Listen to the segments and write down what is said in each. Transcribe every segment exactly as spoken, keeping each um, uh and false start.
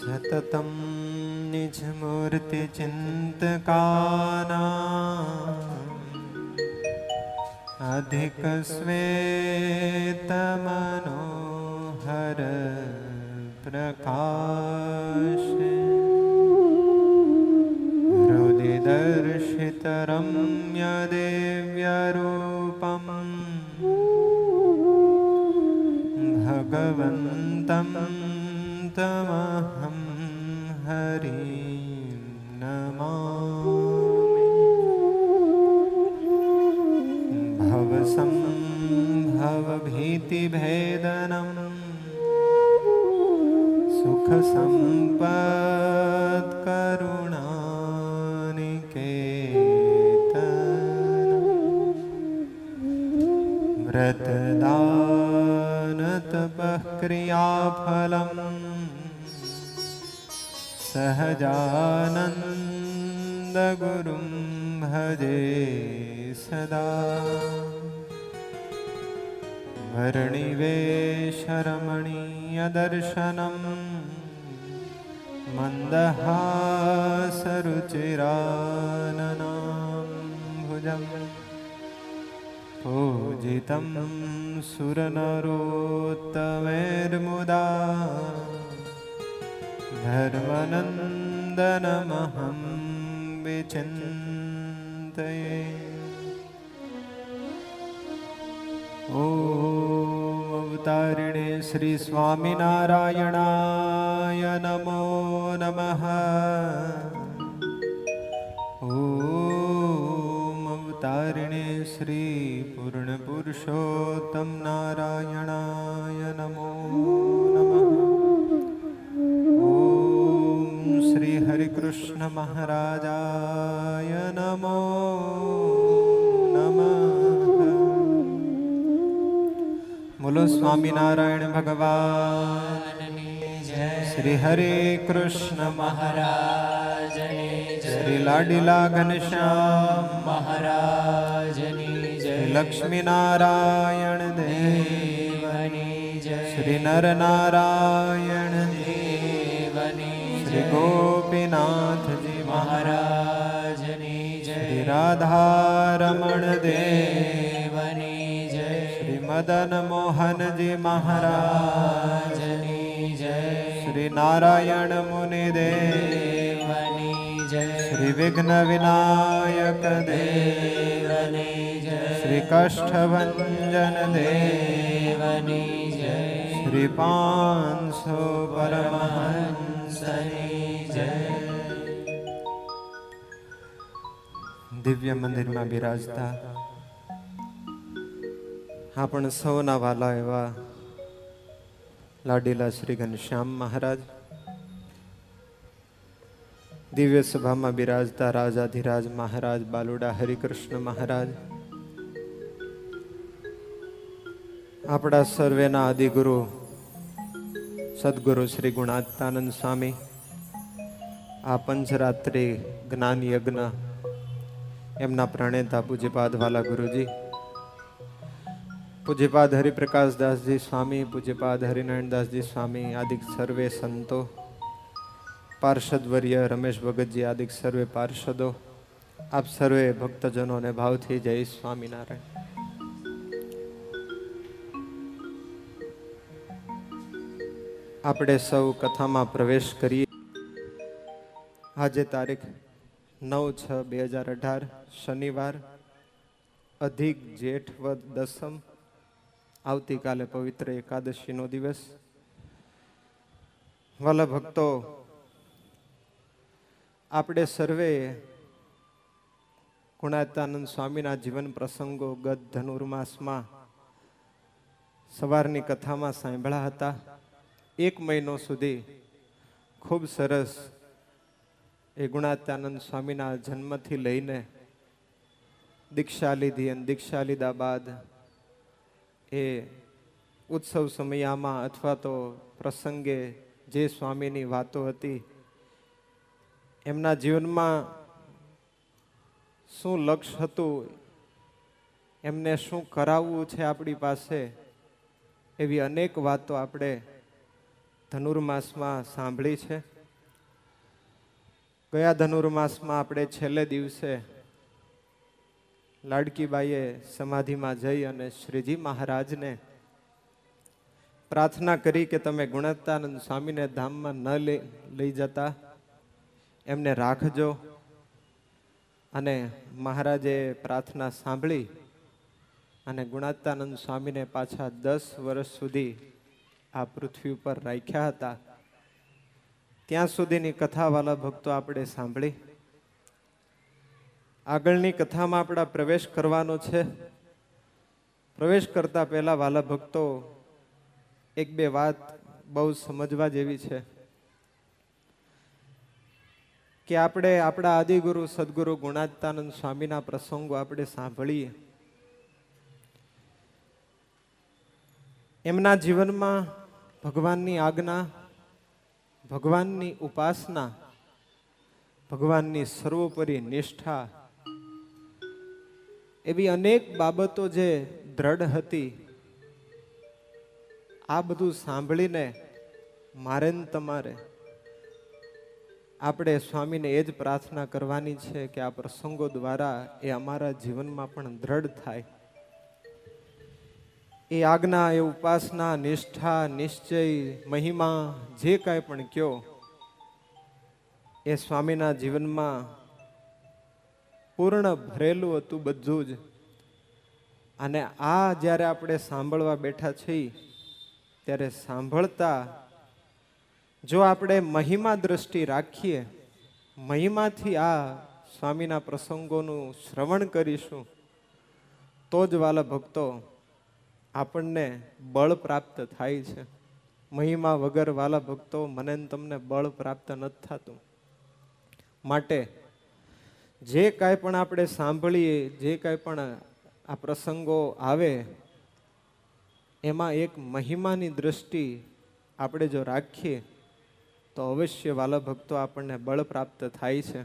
सततं निजमूर्तिचिन्तकानाम् अधिकश्वेतमनोहर प्रकाशे हृदिदर्शितरम्यदेव्यरूपं भगवन्तं तमहं हरिं नमामि। भवसम्भवभीतिभेदनं सुखसम्पत्करुणानिकेतनं व्रतदानतपःक्रियाफलं सहजानन्दगुरुं भजे सदा। वर्णिवेशरमणीयदर्शनं मन्दहासरुचिराननाम्भुजं पूजितं सुरनरोत्तमैर्मुदा धर्मनन्दनमहं विचिन्तये। ॐ अवतारिणे श्री स्वामिनारायणाय नमो नमः। ॐ अवतारिणे श्री पूर्णपुरुषोत्तम नारायणाय नमो नमः। ॐ श्री हरिकृष्ण महाराजाय नमो नमः। बोलो स्वामीनारायण भगवान श्री हरे कृष्ण महाराज श्री लाडीला घनश्याम महाराज श्री लक्ष्मी नारायण देवनी श्री नर नारायण देवनी श्री गोपीनाथ जी महाराज श्री राधा रमण देवनी मदन मोहन जी महाराज जय श्री नारायण मुनि देवनी जय श्री विघ्न विनायक देवनी जय श्री कष्टभंजन देवनी जय श्री पांसो परमहंसनी जय। दिव्य मंदिर में बिराजता आपण सौना वाला एवा लाडीला श्री घनश्याम महाराज, दिव्य सभा में बिराजता राजाधिराज महाराज बालुड़ा हरिकृष्ण महाराज, आपड़ा सर्वेना आदिगुरु सद्गुरु श्री गुणातीतानंद स्वामी, आ पंचरात्रि ज्ञान यज्ञ एमना प्रणेता पूज्यपाद वाला गुरुजी, पूज्यपाद हरिप्रकाश दास जी स्वामी, पूज्यपाद हरिनारायण दास जी स्वामी आदि सर्वे संतो, पार्षदवर्य रमेश भगत जी आदि सर्वे पार्षदों, आप सर्वे भक्तजनों ने भाव थी जय स्वामीनारायण। आपणे सौ कथा में प्रवेश करिए। आज तारीख नौ छ बे हजार अठार शनिवार अधिक जेठ वद दसम, आवती काले पवित्र एकादशी नो दिवस। वाला भक्तो, आपणे सर्वे गुणातीतानंद स्वामीना जीवन प्रसंगो गत धनुर्मास में सवारनी कथा में सांभळ्या हता। एक महीनो सुधी खूब सरस ए गुणातीतानंद स्वामीना जन्म थी लईने दीक्षा लीधी अने दीक्षा लीधा बाद ए उत्सव समयामा अथवा तो प्रसंगे जे स्वामीनी वातो हती एमना जीवनमां शुं लक्ष्य हतुं, एमने शुं कराववुं छे आपणी पासे, एवी अनेक वातो आपणे धनुर्मासमां सांभळी छे। ગયા ધનુર્માસમાં આપણે છેલ્લે દિવસે લાડકીબાઈએ સમાધિમાં જઈ અને શ્રીજી મહારાજને પ્રાર્થના કરી કે તમે ગુણાતીતાનંદ સ્વામીને ધામમાં ન લઈ લઈ જતા, એમને રાખજો. અને મહારાજે પ્રાર્થના સાંભળી અને ગુણાતીતાનંદ સ્વામીને પાછા દસ વર્ષ સુધી આ પૃથ્વી ઉપર રાખ્યા હતા. ત્યાં સુધીની કથા વાલા ભક્તો આપણે સાંભળી. આગળની કથામાં આપણા પ્રવેશ કરવાનો છે. પ્રવેશ કરતા પહેલા વાલા ભક્તો એક બે વાત બહુ સમજવા જેવી છે કે આપણે આપણા આદિગુરુ સદગુરુ ગુણાતીતાનંદ સ્વામીના પ્રસંગો આપણે સાંભળીએ. એમના જીવનમાં ભગવાનની આજ્ઞા, ભગવાનની ઉપાસના, ભગવાનની સર્વોપરી નિષ્ઠા, એવી અનેક બાબતો જે દ્રઢ હતી. આ બધું સાંભળીને મારે ને તમારે આપણે સ્વામીને એ જ પ્રાર્થના કરવાની છે કે આ પ્રસંગો દ્વારા એ અમારા જીવનમાં પણ દ્રઢ થાય. એ આજ્ઞા, એ ઉપાસના, નિષ્ઠા, નિશ્ચય, મહિમા, જે કાંઈ પણ કયો એ સ્વામીના જીવનમાં પૂર્ણ ભરેલું હતું બધું જ. અને આ જ્યારે આપણે સાંભળવા બેઠા છીએ ત્યારે સાંભળતા જો આપણે મહિમા દ્રષ્ટિ રાખીએ, મહિમાથી આ સ્વામીના પ્રસંગોનું શ્રવણ કરીશું તો જ વાલા ભક્તો આપણને બળ પ્રાપ્ત થાય છે. મહિમા વગર વાલા ભક્તો મને તમને બળ પ્રાપ્ત નથી થતું. માટે જે કાંઈ પણ આપણે સાંભળીએ, જે કાંઈ પણ આ પ્રસંગો આવે એમાં એક મહિમાની દ્રષ્ટિ આપણે જો રાખીએ તો અવશ્ય વાલા ભક્તો આપણને બળ પ્રાપ્ત થાય છે.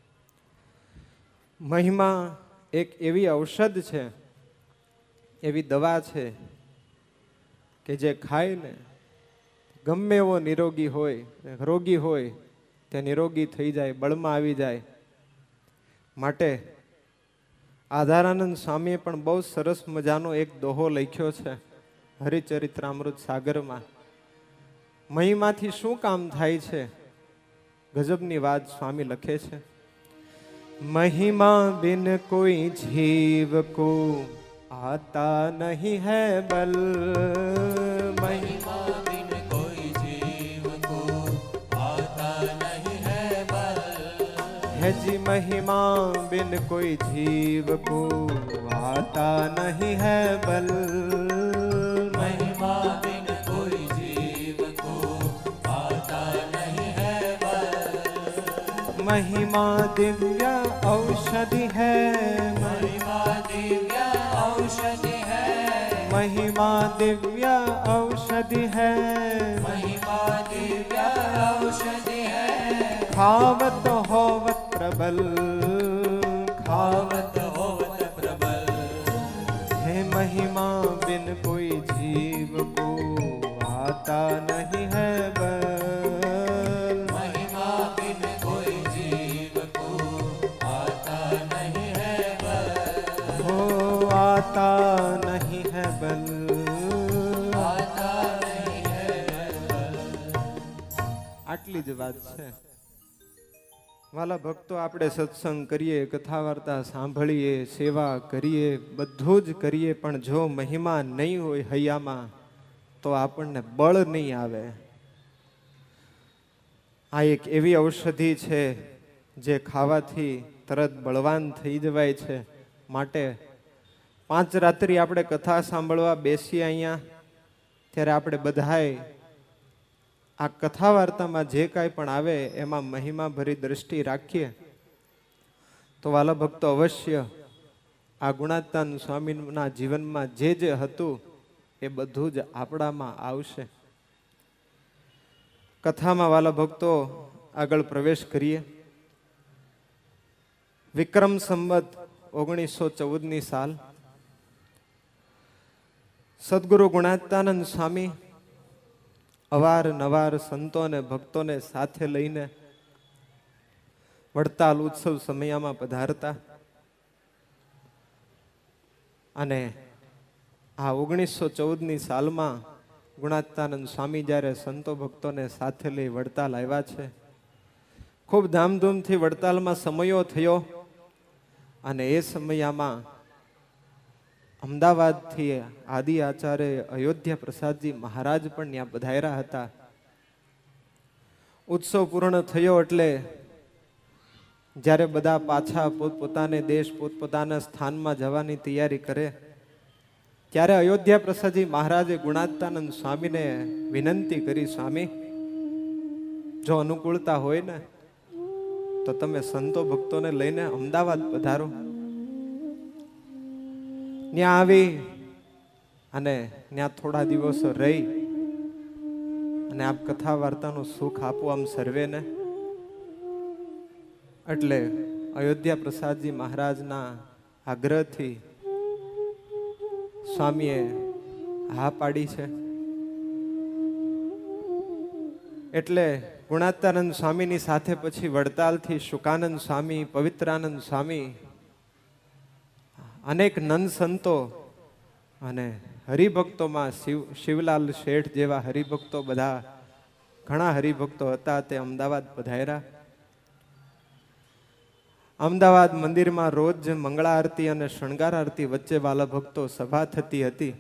મહિમા એક એવી ઔષધ છે, એવી દવા છે કે જે ખાઈને ગમે એવો નિરોગી હોય, રોગી હોય તે નિરોગી થઈ જાય, બળમાં આવી જાય. માટે આધારાનંદ સ્વામીએ પણ બહુ સરસ મજાનો એક દોહો લખ્યો છે હરિચરિત્રામૃત સાગરમાં. મહિમાથી શું કામ થાય છે? ગજબની વાત સ્વામી લખે છે. મહિમા બિન કોઈ જીવ કો आता नहीं है बल, महिमा बिन कोई जीव को आता नहीं है बल. है जी महिमा बिन कोई जीव को आता नहीं है बल. महिमा बिन कोई जीव को आता नहीं है बल. महिमा दिव्य औषधि है, महिमा दिव्य औषधि है, महिमा दिव्य औषधि है, महिमा दिव्य औषधि है. खावत होवत प्रबल, खावत होवत प्रबल. है महिमा बिन कोई जीव को आता नहीं है बल. महिमा बिन कोई जीव को आता नहीं है बल. हो आता नहीं है बल. आता नहीं है बल. આટલી જ વાત છે વાલા ભક્તો. આપણે સત્સંગ કરીએ, કથા વાર્તા સાંભળીએ, સેવા કરીએ, બધું જ કરીએ, પણ જો મહિમા નહીં હોય હૈયામાં તો આપણને બળ નહીં આવે. આ એક એવી ઔષધિ છે જે ખાવાથી તરત બળવાન થઈ જવાય છે. માટે પાંચ રાત્રિ આપણે કથા સાંભળવા બેસીએ અહીંયા ત્યારે આપણે બધાએ આ કથા વાર્તામાં જે કાંઈ પણ આવે એમાં મહિમા ભરી દ્રષ્ટિ રાખીએ તો વાલા ભક્તો અવશ્ય આ ગુણાતીતાનંદ સ્વામીના જીવનમાં જે જે હતું એ બધું જ આપણામાં આવશે. કથામાં વાલા ભક્તો આગળ પ્રવેશ કરીએ. વિક્રમ સંવત ઓગણીસો ચૌદ ની સાલ સદગુરુ ગુણાતીતાનંદ સ્વામી અવારનવાર સંતો અને ભક્તોને સાથે લઈને વડતાલ ઉત્સવ સમયમાં પધારતા અને આ ઓગણીસો ચૌદ ની સાલમાં ગુણાત્તાનંદ સ્વામી જ્યારે સંતો ભક્તોને સાથે લઈ વડતાલ આવ્યા છે. ખૂબ ધામધૂમથી વડતાલમાં સમયો થયો અને એ સમયમાં અમદાવાદથી આદિ આચાર્ય અયોધ્યા પ્રસાદજી મહારાજ પણ ત્યાં પધાર્યા હતા. ઉત્સવ પૂર્ણ થયો એટલે જ્યારે બધા પાછા પોતપોતાને દેશ પોતપોતાના સ્થાનમાં જવાની તૈયારી કરે ત્યારે અયોધ્યા પ્રસાદજી મહારાજે ગુણાત્તાનંદ સ્વામીને વિનંતી કરી, સ્વામી જો અનુકૂળતા હોય ને તો તમે સંતો ભક્તોને લઈને અમદાવાદ પધારો. ત્યાં આવી અને ત્યાં થોડા દિવસો રહી અને આપ કથા વાર્તાનું સુખ આપો આમ સર્વેને. એટલે અયોધ્યા પ્રસાદજી મહારાજના આગ્રહથી સ્વામીએ હા પાડી છે. એટલે ગુણાત્તાનંદ સ્વામીની સાથે પછી વડતાલથી શુકાનંદ સ્વામી, પવિત્રાનંદ સ્વામી, અનેક નંદ સંતો અને હરિભક્તોમાં શિવ શિવલાલ શેઠ જેવા હરિભક્તો, બધા ઘણા હરિભક્તો હતા તે અમદાવાદ પધાર્યા. અમદાવાદ મંદિરમાં રોજ મંગળા આરતી અને શણગાર આરતી વચ્ચે વાલા ભક્તો સભા થતી હતી.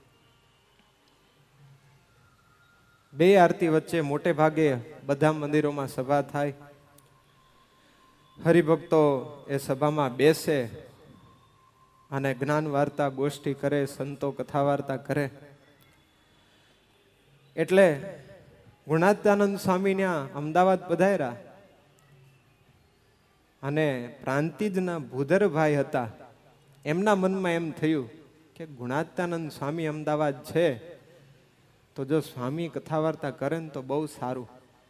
બે આરતી વચ્ચે મોટે ભાગે બધા મંદિરોમાં સભા થાય. હરિભક્તો એ સભામાં બેસે અને જ્ઞાન વાર્તા ગોષ્ઠી કરે, સંતો કથા વાર્તા કરે. એટલે ગુણાત્તાનંદ સ્વામી ત્યાં અમદાવાદ પધાર્યા અને પ્રાંતિજના ભૂધરભાઈ હતા, એમના મનમાં એમ થયું કે ગુણાત્તાનંદ સ્વામી અમદાવાદ છે તો જો સ્વામી કથા વાર્તા કરે ને તો બહુ સારું.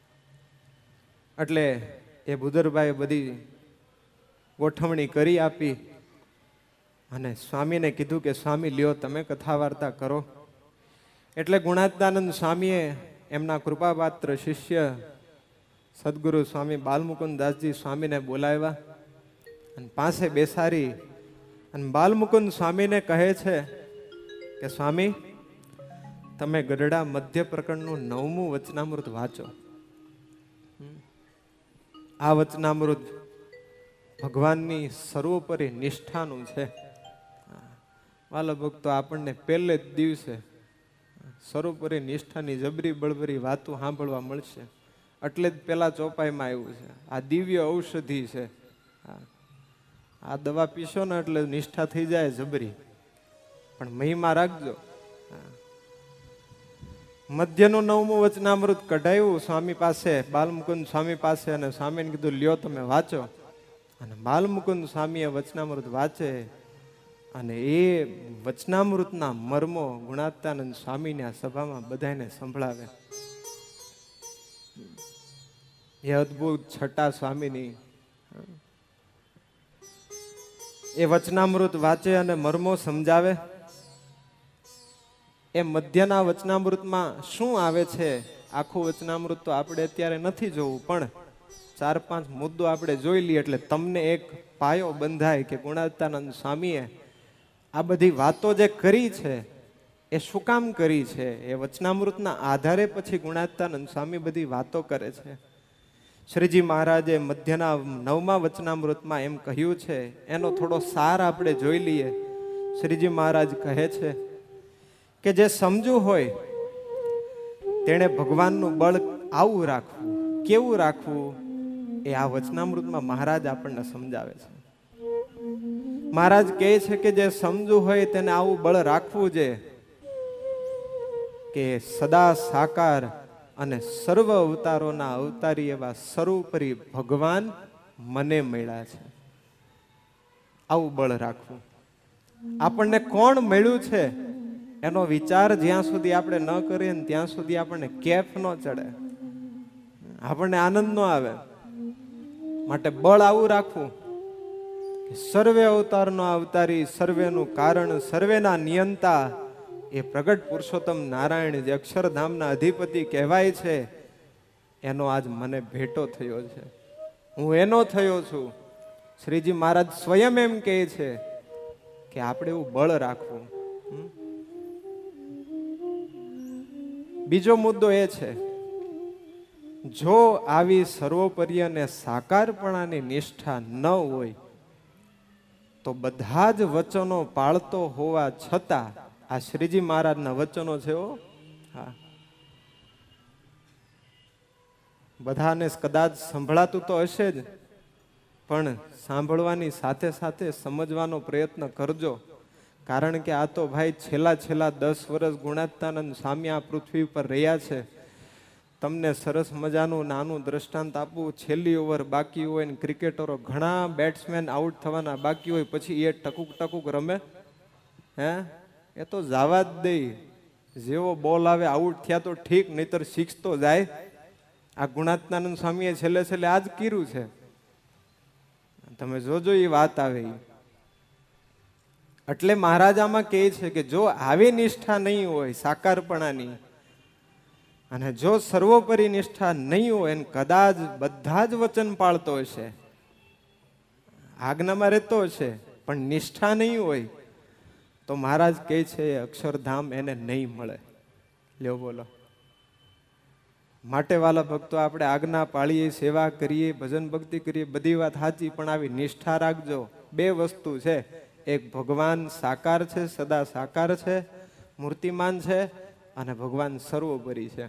એટલે એ ભૂધરભાઈ બધી ગોઠવણી કરી આપી અને સ્વામીને કીધું કે સ્વામી લ્યો તમે કથા વાર્તા કરો. એટલે ગુણાત્તાનંદ સ્વામીએ એમના કૃપાપાત્ર શિષ્ય સદગુરુ સ્વામી બાલમુકુંદ દાસજી સ્વામીને બોલાવ્યા અને પાસે બેસાડી અને બાલમુકુંદ સ્વામીને કહે છે કે સ્વામી તમે ગઢડા મધ્ય પ્રકરણનું નવમું વચનામૃત વાંચો. આ વચનામૃત ભગવાનની સર્વોપરી નિષ્ઠાનું છે. વાલા ભક્તો આપણને પહેલે જ દિવસે સર્વોપરી નિષ્ઠાની જબરી બળબરી વાતો સાંભળવા મળશે. એટલે જ પેલા ચોપાઈમાં આવ્યું છે આ દિવ્ય ઔષધિ છે. આ દવા પીશો ને એટલે નિષ્ઠા થઈ જાય જબરી, પણ મહિમા રાખજો. મધ્યનું નવમું વચનામૃત કઢાયું સ્વામી પાસે, બાલમુકુંદ સ્વામી પાસે, અને સ્વામીને કીધું લ્યો તમે વાંચો. અને બાલમુકુંદ સ્વામીએ વચનામૃત વાંચે અને એ વચનામૃતના મર્મો ગુણાત્તાનંદ સ્વામીને આ સભામાં બધાને સંભળાવે. એ અદભુત છટા સ્વામીની એ વચનામૃત વાંચે અને મર્મો સમજાવે. એ મધ્યના વચનામૃતમાં શું આવે છે આખું વચનામૃત તો આપણે અત્યારે નથી જોવું, પણ ચાર પાંચ મુદ્દો આપણે જોઈ લઈએ એટલે તમને એક પાયો બંધાય કે ગુણાત્તાનંદ સ્વામીએ આ બધી વાતો જે કરી છે એ શું કામ કરી છે. એ વચનામૃતના આધારે પછી ગુણાત્તાનંદ સ્વામી બધી વાતો કરે છે. શ્રીજી મહારાજે મધ્યના નવમા વચનામૃતમાં એમ કહ્યું છે, એનો થોડો સાર આપણે જોઈ લઈએ. શ્રીજી મહારાજ કહે છે કે જે સમજવું હોય તેણે ભગવાનનું બળ આવું રાખવું. કેવું રાખવું એ આ વચનામૃતમાં મહારાજ આપણને સમજાવે છે. મહારાજ કહે છે કે જે સમજવું હોય તેને આવું બળ રાખવું છે કે સદા સાકાર અને સર્વ અવતારોના અવતારી એવા સર્વોપરી ભગવાન મને મળ્યા છે. આવું બળ રાખવું. આપણને કોણ મળ્યું છે એનો વિચાર જ્યાં સુધી આપણે ન કરીએ ને ત્યાં સુધી આપણને કેફ ન ચડે, આપણને આનંદ ન આવે. માટે બળ આવું રાખવું કે સર્વે અવતારનો અવતારી, સર્વેનું કારણ, સર્વેના નિયંતા એ પ્રગટ પુરુષોત્તમ નારાયણ જે અક્ષરધામના અધિપતિ કહેવાય છે એનો આજ મને ભેટો થયો છે. હું એનો થયો છું. શ્રીજી મહારાજ સ્વયં એમ કહે છે કે આપણે એવું બળ રાખવું. બીજો મુદ્દો એ છે, જો આવી સર્વોપરી અને સાકારપણાની નિષ્ઠા ન હોય તો બધા જ વચનો પાળતો હોવા છતાં, આ શ્રીજી મહારાજના વચનો છે. ઓ હા, બધાને કદાચ સંભળાતું તો હશે જ, પણ સાંભળવાની સાથે સાથે સમજવાનો પ્રયત્ન કરજો. કારણ કે આ તો ભાઈ છેલ્લા છેલ્લા દસ વર્ષ ગુણાત્તાનંદ સ્વામી આ પૃથ્વી પર રહ્યા છે. તમને સરસ મજાનું નાનું દ્રષ્ટાંત આપું. છેલ્લી ઓવર બાકી હોય ને ક્રિકેટરો ઘણા બેટ્સમેન આઉટ થવાના બાકી હોય, પછી એ ટકુક ટકુક રમે. હે એ તો જવા જ દે. જેવો બોલ આવે આઉટ થયા તો ઠીક, નહીતર સિક્સ તો જાય. આ ગુણાત્તાનંદ સ્વામીએ છેલ્લે છેલ્લે આ જ કર્યું છે. તમે જોજો એ વાત આવે. એટલે મહારાજામાં કહે છે કે જો આવી નિષ્ઠા નહીં હોય સાકારપણાની, અને જો સર્વોપરી નિષ્ઠા નહીં હોય ને કદાચ બધા જ વચન પાળતો હશે, આજ્ઞામાં રહેતો હશે, પણ નિષ્ઠા નહીં હોય, તો મહારાજ કહે છે અક્ષરધામ એને નહીં મળે. લ્યો બોલો. માટે વાલા ભક્તો, આપણે આજ્ઞા પાળીએ, સેવા કરીએ, ભજન ભક્તિ કરીએ, બધી વાત સાચી, પણ આવી નિષ્ઠા રાખજો. બે વસ્તુ છે, એક ભગવાન સાકાર છે, સદા સાકાર છે, મૂર્તિમાન છે, અને ભગવાન સર્વોપરી છે.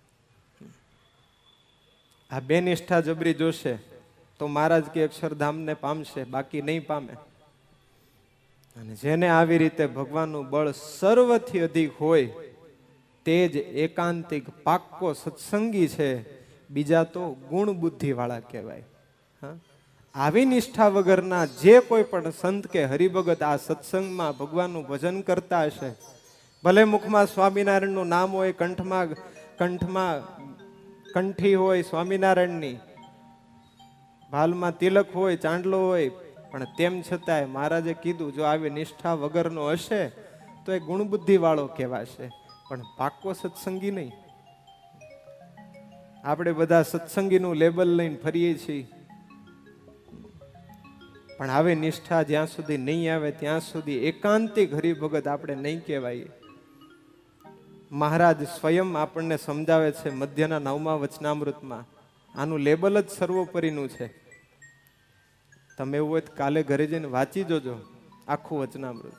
આ બે નિષ્ઠા જબરી જોશે તો મહારાજ કે અક્ષરધામને પામશે, બાકી નહીં પામે. અને જેને આવી રીતે ભગવાનનું બળ સર્વથી અધિક હોય તે જ એકાંતિક પાક્કો સત્સંગી છે. બીજા તો ગુણ બુદ્ધિ વાળા કહેવાય. હા, આવી નિષ્ઠા વગરના જે કોઈ પણ સંત કે હરિભગત આ સત્સંગમાં ભગવાનનું ભજન કરતા હશે, ભલે મુખમાં સ્વામિનારાયણનું નામ હોય, કંઠમાં કંઠમાં કંઠી હોય સ્વામિનારાયણની, ભાલમાં તિલક હોય, ચાંદલો હોય, પણ તેમ છતાંય મહારાજે કીધું જો આવી નિષ્ઠા વગરનો હશે તો એ ગુણબુદ્ધિ વાળો કહેવાશે, પણ પાક્કો સત્સંગી નહીં. આપણે બધા સત્સંગીનું લેબલ લઈને ફરીએ છીએ, પણ આવી નિષ્ઠા જ્યાં સુધી નહીં આવે ત્યાં સુધી એકાંતિક હરિભગત આપણે નહીં કહેવાય. મહારાજ સ્વયં આપણને સમજાવે છે મધ્યના નવમા વચનામૃતમાં, આનું લેબલ જ સર્વોપરીનું છે. તમે એવું હોય તો કાલે ઘરે જઈને વાંચી જોજો આખું વચનામૃત.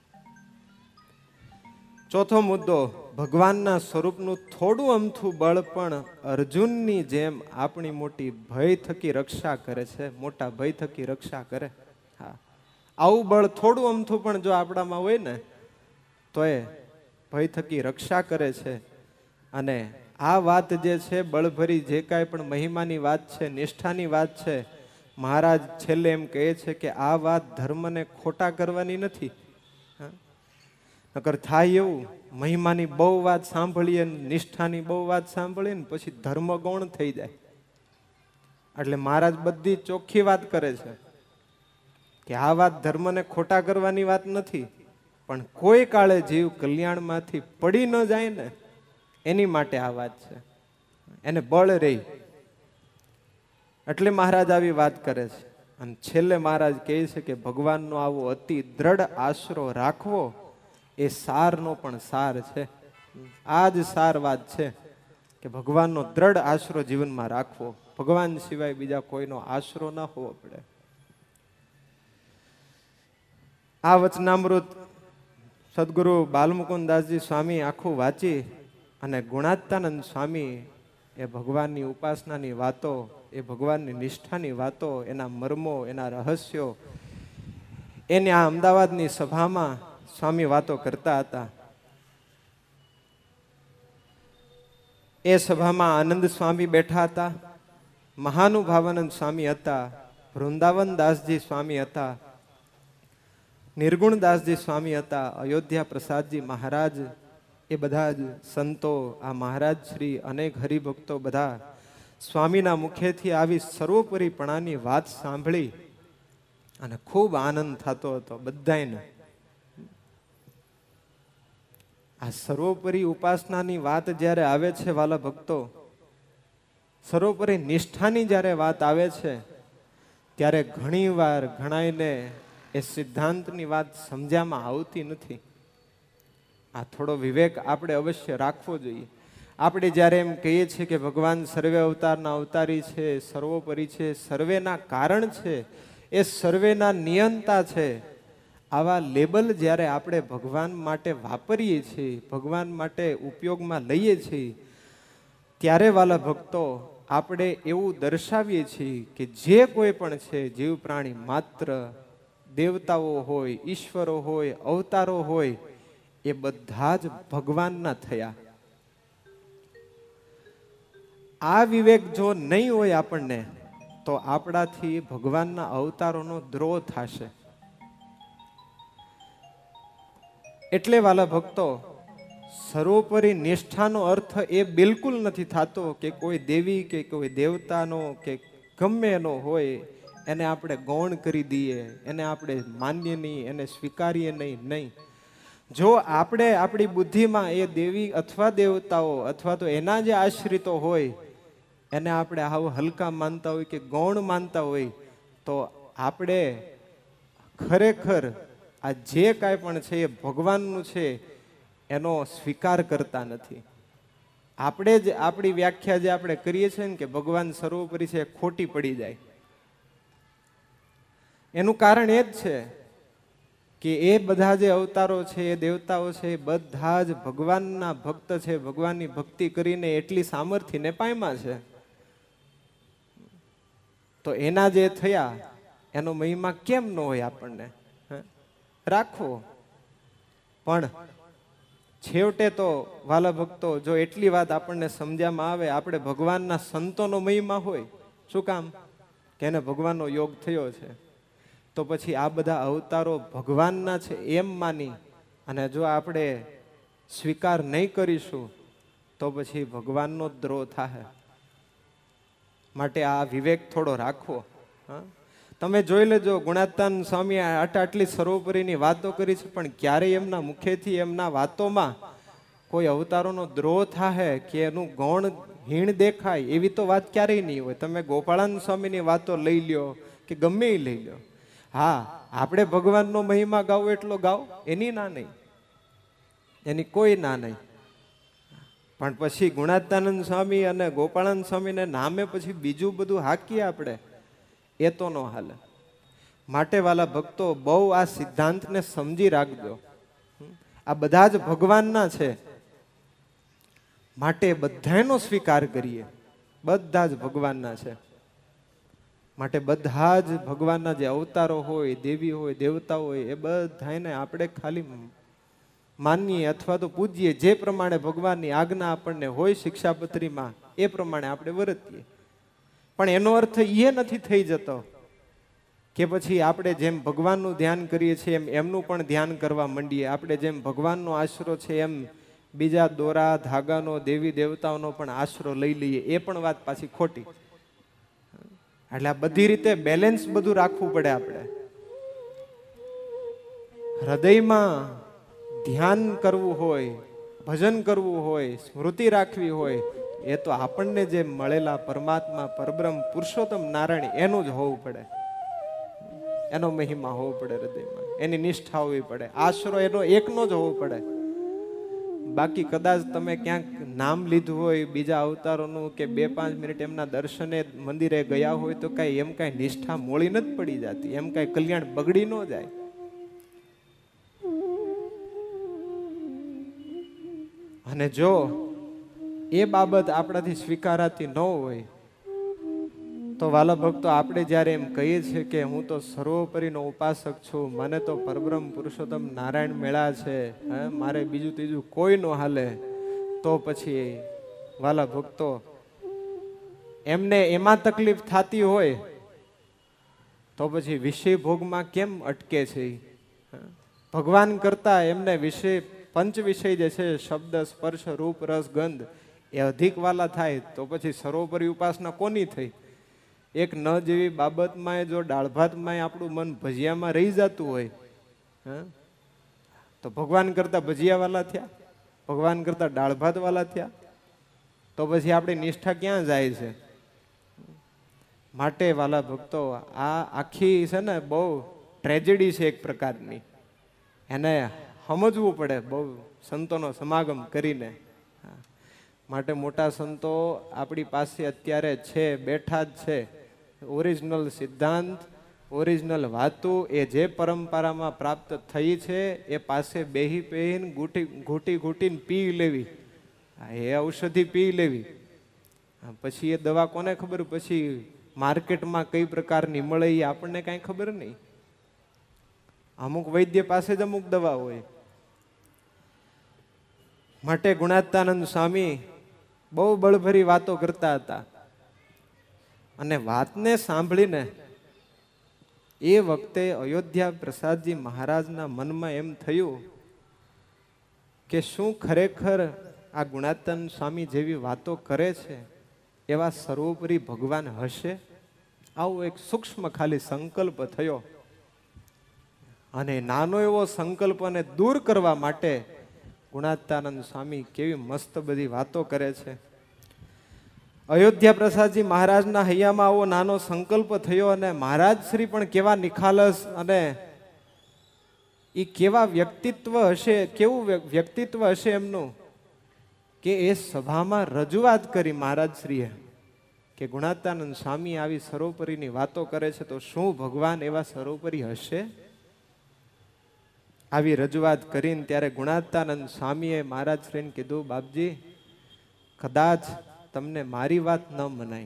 ચોથો મુદ્દો, ભગવાનના સ્વરૂપનું થોડું અમથું બળ પણ અર્જુનની જેમ આપણી મોટી ભય થકી રક્ષા કરે છે, મોટા ભય થકી રક્ષા કરે. હા, આવું બળ થોડું અમથું પણ જો આપણામાં હોય ને તો એ ભય થકી રક્ષા કરે છે. અને આ વાત જે છે બળભરી જે કાંઈ પણ મહિમાની વાત છે, નિષ્ઠાની વાત છે, મહારાજ છેલ્લે એમ કહે છે કે આ વાત ધર્મને ખોટા કરવાની નથી. નકર થાય એવું, મહિમાની બહુ વાત સાંભળીએ, નિષ્ઠાની બહુ વાત સાંભળીએ ને પછી ધર્મ ગૌણ થઈ જાય. એટલે મહારાજ બધી ચોખ્ખી વાત કરે છે કે આ વાત ધર્મને ખોટા કરવાની વાત નથી, પણ કોઈ કાળે જીવ કલ્યાણમાંથી પડી ન જાય ને એની માટે આ વાત છે, એને બળ રહી. એટલે મહારાજ આવી વાત કરે છે. અને છેલ્લે મહારાજ કહે છે કે ભગવાનનો આવો અતિ દ્રઢ આશરો રાખવો એ સારનો પણ સાર છે. આ જ સાર વાત છે કે ભગવાનનો દ્રઢ આશરો જીવનમાં રાખવો. ભગવાન સિવાય બીજા કોઈનો આશરો ન હોવો પડે. આ વચનામૃત સદગુરુ બાલમુકુદાસજી સ્વામી આખું વાંચી અને ગુણાત્તાનંદ સ્વામી એ ભગવાનની ઉપાસનાની વાતો, એ ભગવાનની નિષ્ઠાની વાતો, એના મર્મો, એના રહસ્યો એને આ અમદાવાદની સભામાં સ્વામી વાતો કરતા હતા. એ સભામાં આનંદ સ્વામી બેઠા હતા, મહાનુભાવાનંદ સ્વામી હતા, વૃંદાવન દાસજી સ્વામી હતા, નિર્ગુણદાસજી સ્વામી હતા, અયોધ્યા પ્રસાદજી મહારાજ, એ બધા જ સંતો, આ મહારાજ શ્રી અનેક હરિભક્તો બધા સ્વામીના મુખેથી આવી સર્વોપરીપણાની વાત સાંભળી અને ખૂબ આનંદ થતો હતો બધાયને. આ સર્વોપરી ઉપાસનાની વાત જ્યારે આવે છે વાલા ભક્તો, સર્વોપરી નિષ્ઠાની જ્યારે વાત આવે છે ત્યારે ઘણીવાર ઘણાયને એ સિદ્ધાંતની વાત સમજ્યામાં આવતી નથી. આ થોડો વિવેક આપણે અવશ્ય રાખવો જોઈએ. આપણે જ્યારે એમ કહીએ છીએ કે ભગવાન સર્વે અવતારના અવતારી છે, સર્વોપરી છે, સર્વેના કારણ છે, એ સર્વેના નિયંતા છે, આવા લેબલ જ્યારે આપણે ભગવાન માટે વાપરીએ છીએ, ભગવાન માટે ઉપયોગમાં લઈએ છીએ, ત્યારે વાલા ભક્તો આપણે એવું દર્શાવીએ છીએ કે જે કોઈ પણ છે જીવ પ્રાણી માત્ર, દેવતાઓ હોય, ઈશ્વરો હોય, અવતારો હોય, એ બધા જ ભગવાનના થયા. આ વિવેક જો નહીં હોય આપણને, તો આપણાથી ભગવાનના અવતારોનો દ્રોહ થશે. એટલે વાલા ભક્તો, સર્વોપરી નિષ્ઠાનો અર્થ એ બિલકુલ નથી થતો કે કોઈ દેવી કે કોઈ દેવતાનો કે ગમે એનો હોય એને આપણે ગૌણ કરી દઈએ, એને આપણે માન્ય નહીં, એને સ્વીકારીએ નહીં. નહીં, જો આપણે આપણી બુદ્ધિમાં એ દેવી અથવા દેવતાઓ અથવા તો એના જે આશ્રિતો હોય એને આપણે આવ હલકા માનતા હોય કે ગૌણ માનતા હોય, તો આપણે ખરેખર આ જે કાંઈ પણ છે એ ભગવાનનું છે એનો સ્વીકાર કરતા નથી. આપણે જ આપણી વ્યાખ્યા જે આપણે કરીએ છીએ ને કે ભગવાન સર્વોપરી છે, ખોટી પડી જાય. એનું કારણ એ જ છે કે એ બધા જે અવતારો છે, એ દેવતાઓ છે, એ બધા જ ભગવાનના ભક્ત છે, ભગવાનની ભક્તિ કરીને એટલી સામર્થ્યને પામ્યા છે. તો એના જે થયા એનો મહિમા કેમ ન હોય આપણને રાખવો. પણ છેવટે તો વાલા ભક્તો, જો એટલી વાત આપણને સમજવામાં આવે, આપણે ભગવાનના સંતોનો મહિમા હોય. શું કામ? કે એને ભગવાનનો યોગ થયો છે. તો પછી આ બધા અવતારો ભગવાનના છે એમ માની અને જો આપણે સ્વીકાર નહીં કરીશું તો પછી ભગવાનનો દ્રોહ થાય. માટે આ વિવેક થોડો રાખવો. હા, તમે જોઈ લેજો, ગુણાતાન સ્વામી આટલા આટલી સર્વોપરીની વાતો કરી છે, પણ ક્યારેય એમના મુખેથી એમના વાતોમાં કોઈ અવતારોનો દ્રોહ થાય કે એનું ગૌણ હીણ દેખાય એવી તો વાત ક્યારેય નહીં હોય. તમે ગોપાળાનંદ સ્વામીની વાતો લઈ લ્યો કે ગમે એ લઈ લ્યો, હા, આપણે ભગવાનનો મહિમા ગાવો એટલો ગાઓ, એની ના નહીં, એની કોઈ ના નહીં. પણ પછી ગુણાતાનંદ સ્વામી અને ગોપાળાનંદ સ્વામીને નામે પછી બીજું બધું હાકીએ આપણે, એ તો ન હાલે. માટે વાલા ભક્તો, બહુ આ સિદ્ધાંતને સમજી રાખજો. આ બધા જ ભગવાનના છે, માટે બધાનો સ્વીકાર કરીએ. બધા જ ભગવાનના છે, માટે બધા જ ભગવાનના જે અવતારો હોય, દેવી હોય, દેવતા હોય, એ બધાને આપણે ખાલી માનીએ અથવા તો પૂજીએ. જે પ્રમાણે ભગવાનની આજ્ઞા આપણને હોય શિક્ષાપત્રીમાં, એ પ્રમાણે આપણે વર્તીએ. પણ એનો અર્થ એ નથી થઈ જતો કે પછી આપણે જેમ ભગવાનનું ધ્યાન કરીએ છીએ એમ એમનું પણ ધ્યાન કરવા માંડીએ. આપણે જેમ ભગવાનનો આશરો છે એમ બીજા દોરા ધાગાનો, દેવી દેવતાઓનો પણ આશરો લઈ લઈએ, એ પણ વાત પાછી ખોટી. એટલે આ બધી રીતે બેલેન્સ બધું રાખવું પડે. આપણે હૃદયમાં ધ્યાન કરવું હોય, ભજન કરવું હોય, સ્મૃતિ રાખવી હોય, એ તો આપણને જે મળેલા પરમાત્મા પરબ્રહ્મ પુરુષોત્તમ નારાયણ એનું જ હોવું પડે. એનો મહિમા હોવો પડે હૃદયમાં, એની નિષ્ઠા હોવી પડે, આશરો એનો એકનો જ હોવો પડે. બાકી કદાચ તમે ક્યાંક નામ લીધું હોય બીજા અવતારોનું કે બે પાંચ મિનિટ એમના દર્શને મંદિરે ગયા હોય તો કઈ એમ કઈ નિષ્ઠા મોળી નથી પડી જતી, એમ કઈ કલ્યાણ બગડી ન જાય. અને જો એ બાબત આપણાથી સ્વીકારાતી ન હોય તો વાલા ભક્તો, આપણે જ્યારે એમ કહીએ છીએ કે હું તો સર્વોપરીનો ઉપાસક છું, મને તો પરબ્રહ્મ પુરુષોત્તમ નારાયણ મેળા છે, હે, મારે બીજું ત્રીજું કોઈ ન હાલે, તો પછી વાલા ભક્તો એમને એમાં તકલીફ થતી હોય તો પછી વિષય ભોગમાં કેમ અટકે છે? ભગવાન કરતા એમને વિષય પંચ વિષય જે છે, શબ્દ, સ્પર્શ, રૂપ, રસ, ગંધ, એ અધિક વાલા થાય તો પછી સર્વોપરી ઉપાસના કોની થઈ? એક ન જેવી બાબતમાં જો દાળ ભાતમાં આપણું મન ભજીયામાં રહી જતું હોય, હા, તો ભગવાન કરતા ભજીયા વાલા થયા, ભગવાન કરતા દાળ ભાત વાલા થયા, તો પછી આપણી નિષ્ઠા ક્યાં જાય છે? માટે વાલા ભક્તો, આ આખી છે ને બહુ ટ્રેજેડી છે એક પ્રકારની, એને સમજવું પડે બહુ સંતોનો સમાગમ કરીને. માટે મોટા સંતો આપણી પાસે અત્યારે છે, બેઠા જ છે. ઓરિજિનલ સિદ્ધાંત, ઓરિજિનલ વાતો એ જે પરંપરામાં પ્રાપ્ત થઈ છે એ પાસે બેહી બેહીને ઘૂંટી ઘૂંટી ઘૂંટીને પી લેવી, એ ઔષધિ પી લેવી. પછી એ દવા કોને ખબર, પછી માર્કેટમાં કઈ પ્રકારની મળે એ આપણને કાંઈ ખબર નહીં. અમુક વૈદ્ય પાસે જ અમુક દવા હોય. માટે ગુણાતીતાનંદ સ્વામી બહુ બળભરી વાતો કરતા હતા, અને વાતને સાંભળીને એ વખતે અયોધ્યા પ્રસાદજી મહારાજના મનમાં એમ થયું કે શું ખરેખર આ ગુણાતીતાનંદ સ્વામી જેવી વાતો કરે છે એવા સર્વોપરી ભગવાન હશે? આવો એક સૂક્ષ્મ ખાલી સંકલ્પ થયો, અને નાનો એવો સંકલ્પને દૂર કરવા માટે ગુણાતીતાનંદ સ્વામી કેવી મસ્ત બધી વાતો કરે છે. અયોધ્યા પ્રસાદજી મહારાજના હૈયામાં આવો નાનો સંકલ્પ થયો, અને મહારાજ શ્રી પણ કેવા નિખાલસ અને એ કેવા વ્યક્તિત્વ હશે, કેવું વ્યક્તિત્વ હશે એમનું, કે એ સભામાં રજૂઆત કરી મહારાજ શ્રીએ કે ગુણાતીતાનંદ સ્વામી આવી સર્વોપરીની વાતો કરે છે, તો શું ભગવાન એવા સર્વોપરી હશે? આવી રજૂઆત કરીને ત્યારે ગુણાતીતાનંદ સ્વામીએ મહારાજ શ્રીને કીધું, બાપજી કદાચ તમને મારી વાત ન મનાય,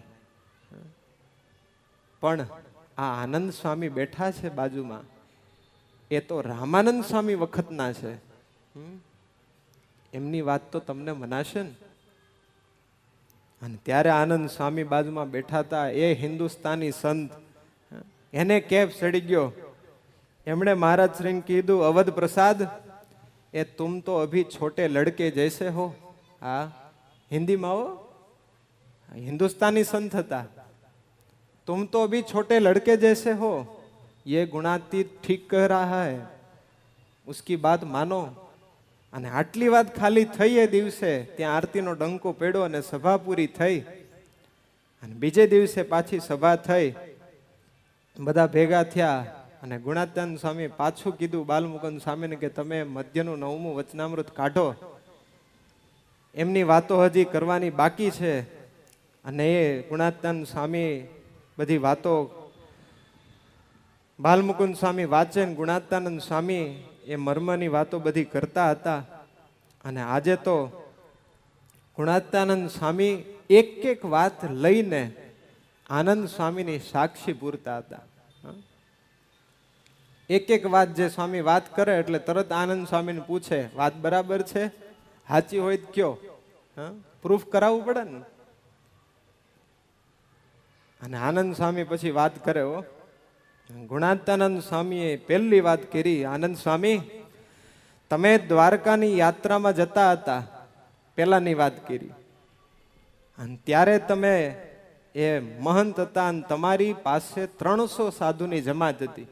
પણ આ આનંદ સ્વામી બેઠા છે બાજુમાં, એ તો રામાનંદ સ્વામી વખતના છે, એમની વાત તો તમને મનાશે ને? અને ત્યારે આનંદ સ્વામી બાજુમાં બેઠા હતા, એ હિન્દુસ્તાની સંત, એને કેપ ચડી ગયો. એમણે મહારાજ શ્રીને કીધું, અવધ પ્રસાદ, એ તુમ તો અભી છોટે લડકે જૈસે હો. હા, હિન્દીમાં હો, हिंदुस्तानी संत था. तुम तो अभी छोटे लड़के जैसे हो, ये गुणातीत ठीक कह रहा है, उसकी बात मानो. અને આટલી વાત ખાલી થઈ એ દિવસે ત્યાં આરતીનો ડંકો પડ્યો અને સભા પૂરી થઈ. અને બીજે દિવસે પાછી સભા થઈ, બધા ભેગા થયા, અને ગુણાતીતાનંદ સ્વામી પાછું કીધું બાલમુકુંદ સ્વામીને કે તમે મધ્યનું નવમું વચનામૃત કાઢો, એમની વાતો હજી કરવાની બાકી છે. અને એ ગુણાતીતાનંદ સ્વામી બધી વાતો બાલમુકુંદ સ્વામી વાંચે, ગુણાતીતાનંદ સ્વામી એ મર્મની વાતો બધી કરતા હતા. અને આજે તો ગુણાતીતાનંદ સ્વામી એક એક વાત લઈને આનંદ સ્વામીની સાક્ષી પૂરતા હતા. એક એક વાત જે સ્વામી વાત કરે એટલે તરત આનંદ સ્વામીને પૂછે, વાત બરાબર છે, સાચી હોય તો કયો, પ્રૂફ કરાવવું પડે ને. અને આનંદ સ્વામી પછી વાત કરે. હો, ગુણાતીતાનંદ સ્વામીએ પહેલી વાત કરી, આનંદ સ્વામી તમે દ્વારકાની યાત્રામાં જતા હતા, પેલાની વાત કરી, અને ત્યારે તમે એ મહંત હતા, અને તમારી પાસે ત્રણસો સાધુની જમાત હતી.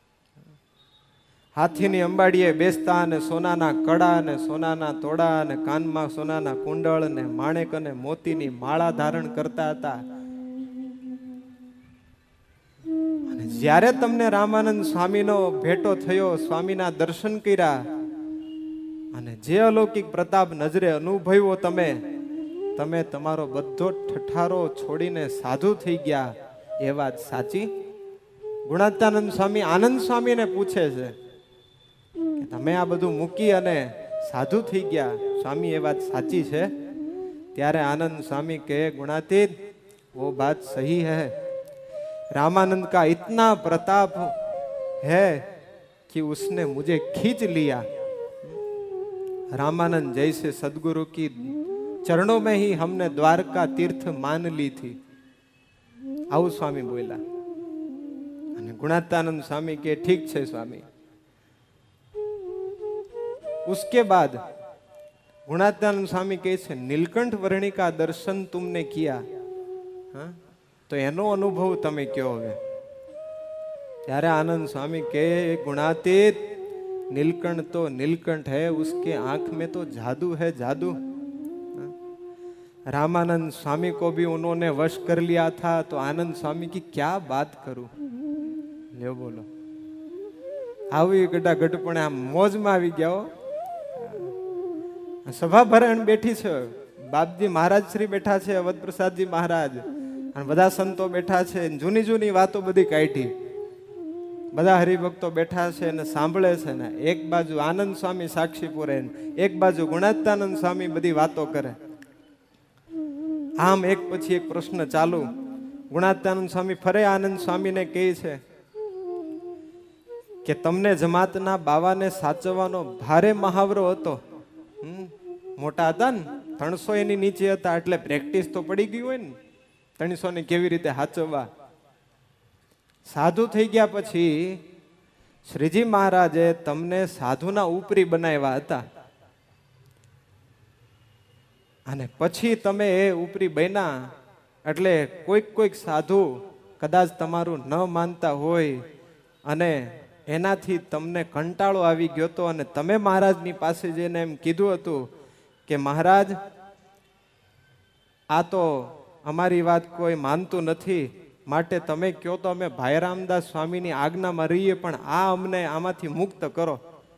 હાથીની અંબાડીએ બેસતા, અને સોનાના કડા અને સોનાના તોડા અને કાનમાં સોનાના કુંડળ અને માણેક અને મોતીની માળા ધારણ કરતા હતા. જ્યારે તમને રામાનંદ સ્વામીનો ભેટો થયો, સ્વામીના દર્શન કર્યા, અને જે અલૌકિક પ્રતાપ નજરે અનુભવ્યો તમે, તમે તમારો બધો ઠઠારો છોડીને સાધુ થઈ ગયા, એ વાત સાચી? ગુણાતીતાનંદ સ્વામી આનંદ સ્વામીને પૂછે છે કે તમે આ બધું મૂકી અને સાધુ થઈ ગયા, સ્વામી એ વાત સાચી છે? ત્યારે આનંદ સ્વામી કહે, ગુણાતીત वो बात सही है, रामानंद का इतना प्रताप है कि उसने मुझे खींच लिया. रामानंद जैसे सदगुरु की चरणों में ही हमने द्वारका तीर्थ मान ली थी. आउ स्वामी बोला. અને गुणातीतानंद स्वामी के ठीक છે स्वामी. उसके बाद गुणातीतानंद स्वामी કહે છે, नीलकंठ वर्णी का दर्शन तुमने किया, हाँ? तो एनो अनुभव तमे क्यों હવે? ત્યારે आनंद स्वामी के, गुणातीत नीलकंठ तो नीलकंठ है, उसके आंख में तो जादू है, जादू. रामानंद स्वामी को भी उन्होंने वश कर लिया था, तो आनंद स्वामी की क्या बात करूं। લ્યો બોલો, આવી ગડા ગટપણે આમ મોજમાં આવી ગયા હો। સભા ભરણ બેઠી છે, બાપજી મહારાજ શ્રી બેઠા છે, અવધ પ્રસાદજી મહારાજ અને બધા સંતો બેઠા છે, જૂની જૂની વાતો બધી કાઢી, બધા હરિભક્તો બેઠા છે અને સાંભળે છે ને। એક બાજુ આનંદ સ્વામી સાક્ષી પૂરે, એક બાજુ ગુણાત્યાનંદ સ્વામી બધી વાતો કરે। આમ એક પછી એક પ્રશ્ન ચાલુ। ગુણાત્યાનંદ સ્વામી ફરે આનંદ સ્વામીને કહે છે કે તમને જમાતના બાવાને સાચવવાનો ભારે મહાવરો હતો। હમ મોટા હતા ને, ત્રણસો એની નીચે હતા, એટલે પ્રેક્ટિસ તો પડી ગઈ હોય ને ત્રણસો ને કેવી રીતે સાચવવા। સાધુ થઈ ગયા પછી શ્રીજી મહારાજે તમને સાધુના ઉપરી બનાવ્યા હતા, અને પછી તમે એ ઉપરી બન્યા એટલે કોઈક કોઈક સાધુ કદાચ તમારું ન માનતા હોય અને એનાથી તમને કંટાળો આવી ગયો હતો, અને તમે મહારાજની પાસે જઈને એમ કીધું હતું કે મહારાજ આ તો અમારી વાત કોઈ માનતું નથી, માટે તમે કહો તો અમે ભાઈ રામદાસ સ્વામીની આજ્ઞામાં રહીએ, પણ આ અમને આમાંથી મુક્ત કરો।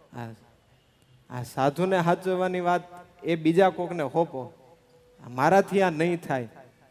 આ સાધુને હાચવવાની વાત એ બીજા કોકને હોપો, મારાથી આ નહીં થાય,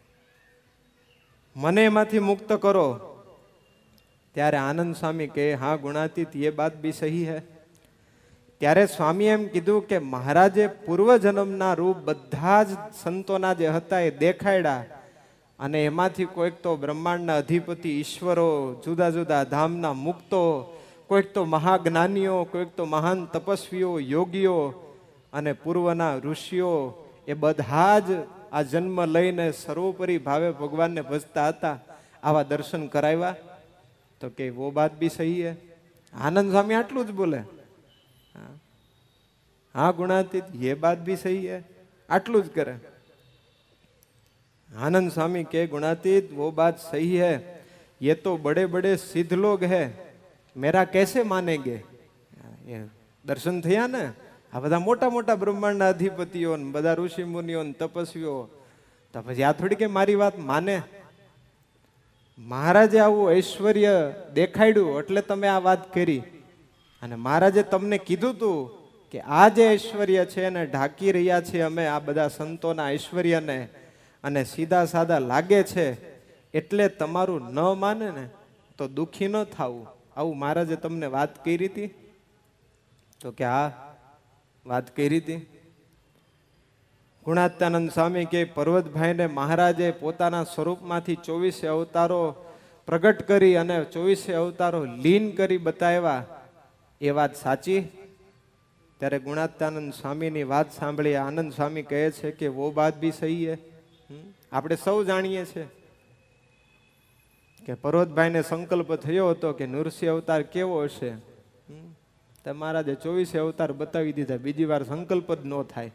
મને એમાંથી મુક્ત કરો। ત્યારે આનંદ સ્વામી કહે હા ગુણાતીત ये बात भी सही है। ત્યારે સ્વામી એમ કીધું કે મહારાજે પૂર્વ જન્મના રૂપ બધા જ સંતોના જે હતા એ દેખાડ્યા, અને એમાંથી કોઈક તો બ્રહ્માંડના અધિપતિ ઈશ્વરો, જુદા જુદા ધામના મુક્તો, કોઈક તો મહાજ્ઞાનીઓ, કોઈક તો મહાન તપસ્વીઓ, યોગીઓ અને પૂર્વના ઋષિઓ, એ બધા જ આ જન્મ લઈને સર્વોપરી ભાવે ભગવાનને ભજતા હતા। આવા દર્શન કરાવ્યા। તો કે વો બાત ભી સહી હે। આનંદ સ્વામી આટલું જ બોલે, હા ગુણાતીત ये बात भी सही है, આટલું જ કરે। आनंद स्वामी के गुणातीत वो बात सही है, ये तो बड़े बड़े सिद्ध लोग हैं, मेरा कैसे मानेंगे। ये दर्शन થયા ને, આ બધા મોટા મોટા બ્રહ્માંડના અધિપતિઓ ને બધા ઋષિ મુનિઓ ને તપસ્વીઓ, તો પછી આ થોડી કે મારી વાત માને। મહારાજે આવું ઐશ્વર્ય દેખાડ્યું એટલે તમે આ વાત કરી, અને મહારાજે તમને કીધું તું કે આ જે ઐશ્વર્ય છે એને ઢાંકી રહ્યા છીએ અમે આ બધા સંતોના ઐશ્વર્યને, અને સીધા સાદા લાગે છે, એટલે તમારું ન માને ને તો દુઃખી ન થાવું। આવું મહારાજે તમને વાત કરી હતી? તો કે હા વાત કરી હતી। ગુણાત્યાનંદ સ્વામી કે પર્વતભાઈને મહારાજે પોતાના સ્વરૂપમાંથી ચોવીસે અવતારો પ્રગટ કરી અને ચોવીસે અવતારો લીન કરી બતાવ્યા, એ વાત સાચી? ત્યારે ગુણાત્યાનંદ સ્વામીની વાત સાંભળી આનંદ સ્વામી કહે છે કે વો બાત ભી સહી હે। આપણે સૌ જાણીએ છીએ કે પર્વતભાઈને સંકલ્પ થયો હતો કે નૃસિંહ અવતાર કેવો હશે, તો મહારાજે ચોવીસે અવતાર બતાવી દીધા, બીજી વાર સંકલ્પ જ ન થાય,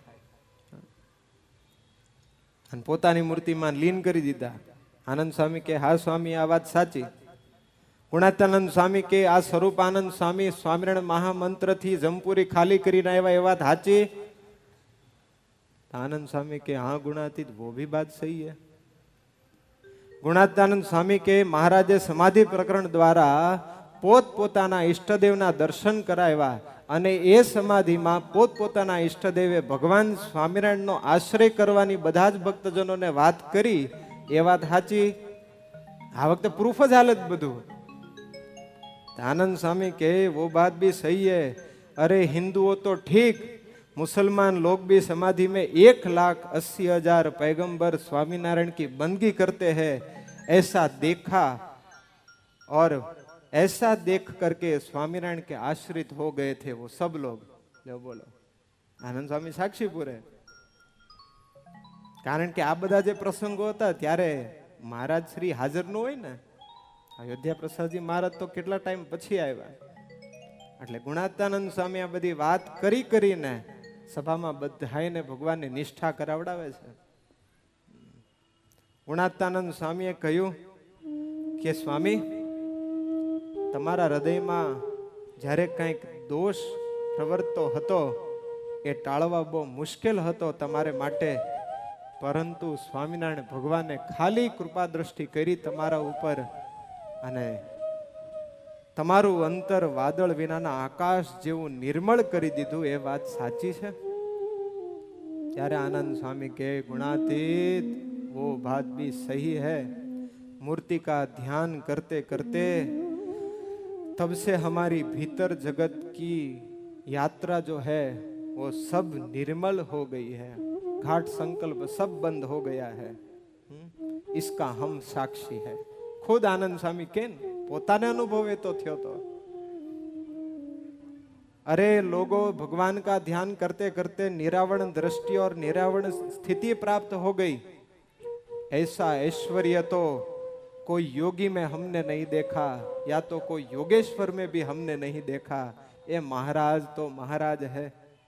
અને પોતાની મૂર્તિમાં લીન કરી દીધા। આનંદ સ્વામી કે હા સ્વામી આ વાત સાચી। ગુણાત્યાનંદ સ્વામી કે આ સ્વરૂપ આનંદ સ્વામી સ્વામિનારાયણ મહામંત્ર થી જમપુરી ખાલી કરીને આવ્યા, એ વાત સાચી? आनंद स्वामी के हाँ गुणातीत वो भी बात सही है। गुणात्यानंद स्वामी के महाराजे समाधि प्रकरण द्वारा पोत पोताना इष्टदेवना दर्शन कराव्या, અને એ સમાધિમાં પોત પોતાના ઈષ્ટદેવે ભગવાન સ્વામિનારાયણનો આશ્રય કરવાની બધા જ ભક્તજનોને વાત કરી, એ વાત સાચી? આ વખતે પ્રૂફ જ હાલે બધું। आनंद स्वामी के वो बात भी सही है। अरे हिंदुओं तो ठीक, मुसलमान लोग भी समाधि में एक लाख अस्सी हजार पैगंबर स्वामीनारायण की बंदगी करते हैं, ऐसा देखा और ऐसा देख करके स्वामीनारायण के आश्रित हो गए थे वो सब लोग। जो बोलो आनंद स्वामी साक्षी पूरे, कारण के आ बधा जे प्रसंगो हता त्यारे महाराज श्री हाजर न होय ने। अयोध्या प्रसादजी महाराज तो केटला टाइम पछी आव्या, એટલે ગુણાત્યાનંદ સ્વામી આ બધી વાત કરી કરીને સભામાં બધાને ભગવાનની નિષ્ઠા કરાવડાવે છે। ગુણાત્યાનંદ સ્વામીએ કહ્યું કે સ્વામી, તમારા હૃદયમાં જ્યારે કંઈક દોષ પ્રવર્તતો હતો એ ટાળવા બહુ મુશ્કેલ હતો તમારે માટે, પરંતુ સ્વામિનારાયણ ભગવાને ખાલી કૃપા દ્રષ્ટિ કરી તમારા ઉપર અને તમારું અંતર વાદળ વિનાના આકાશ જેવું નિર્મળ કરી દીધું. એ વાત સાચી છે? ત્યારે આનંદ સ્વામી કહે, गुणातीत वो बात भी सही है. मूर्ति का ध्यान करते करते तब से हमारी भीतर जगत की यात्रा जो है वो सब निर्मल हो गई है. घाट संकल्प सब बंद हो गया है. इसका हम साक्षी है. खुद आनंद स्वामी के પોતાને અનુભવ એ તો થયો તો. अरे लोगों, भगवान का ध्यान करते करते निरावरण दृष्टि और निरावरण स्थिति प्राप्त हो गई. ऐसा ऐश्वर्य तो कोई योगी में हमने नहीं देखा, या तो कोई योगेश्वर में भी हमने नहीं देखा. ये महाराज तो महाराज है.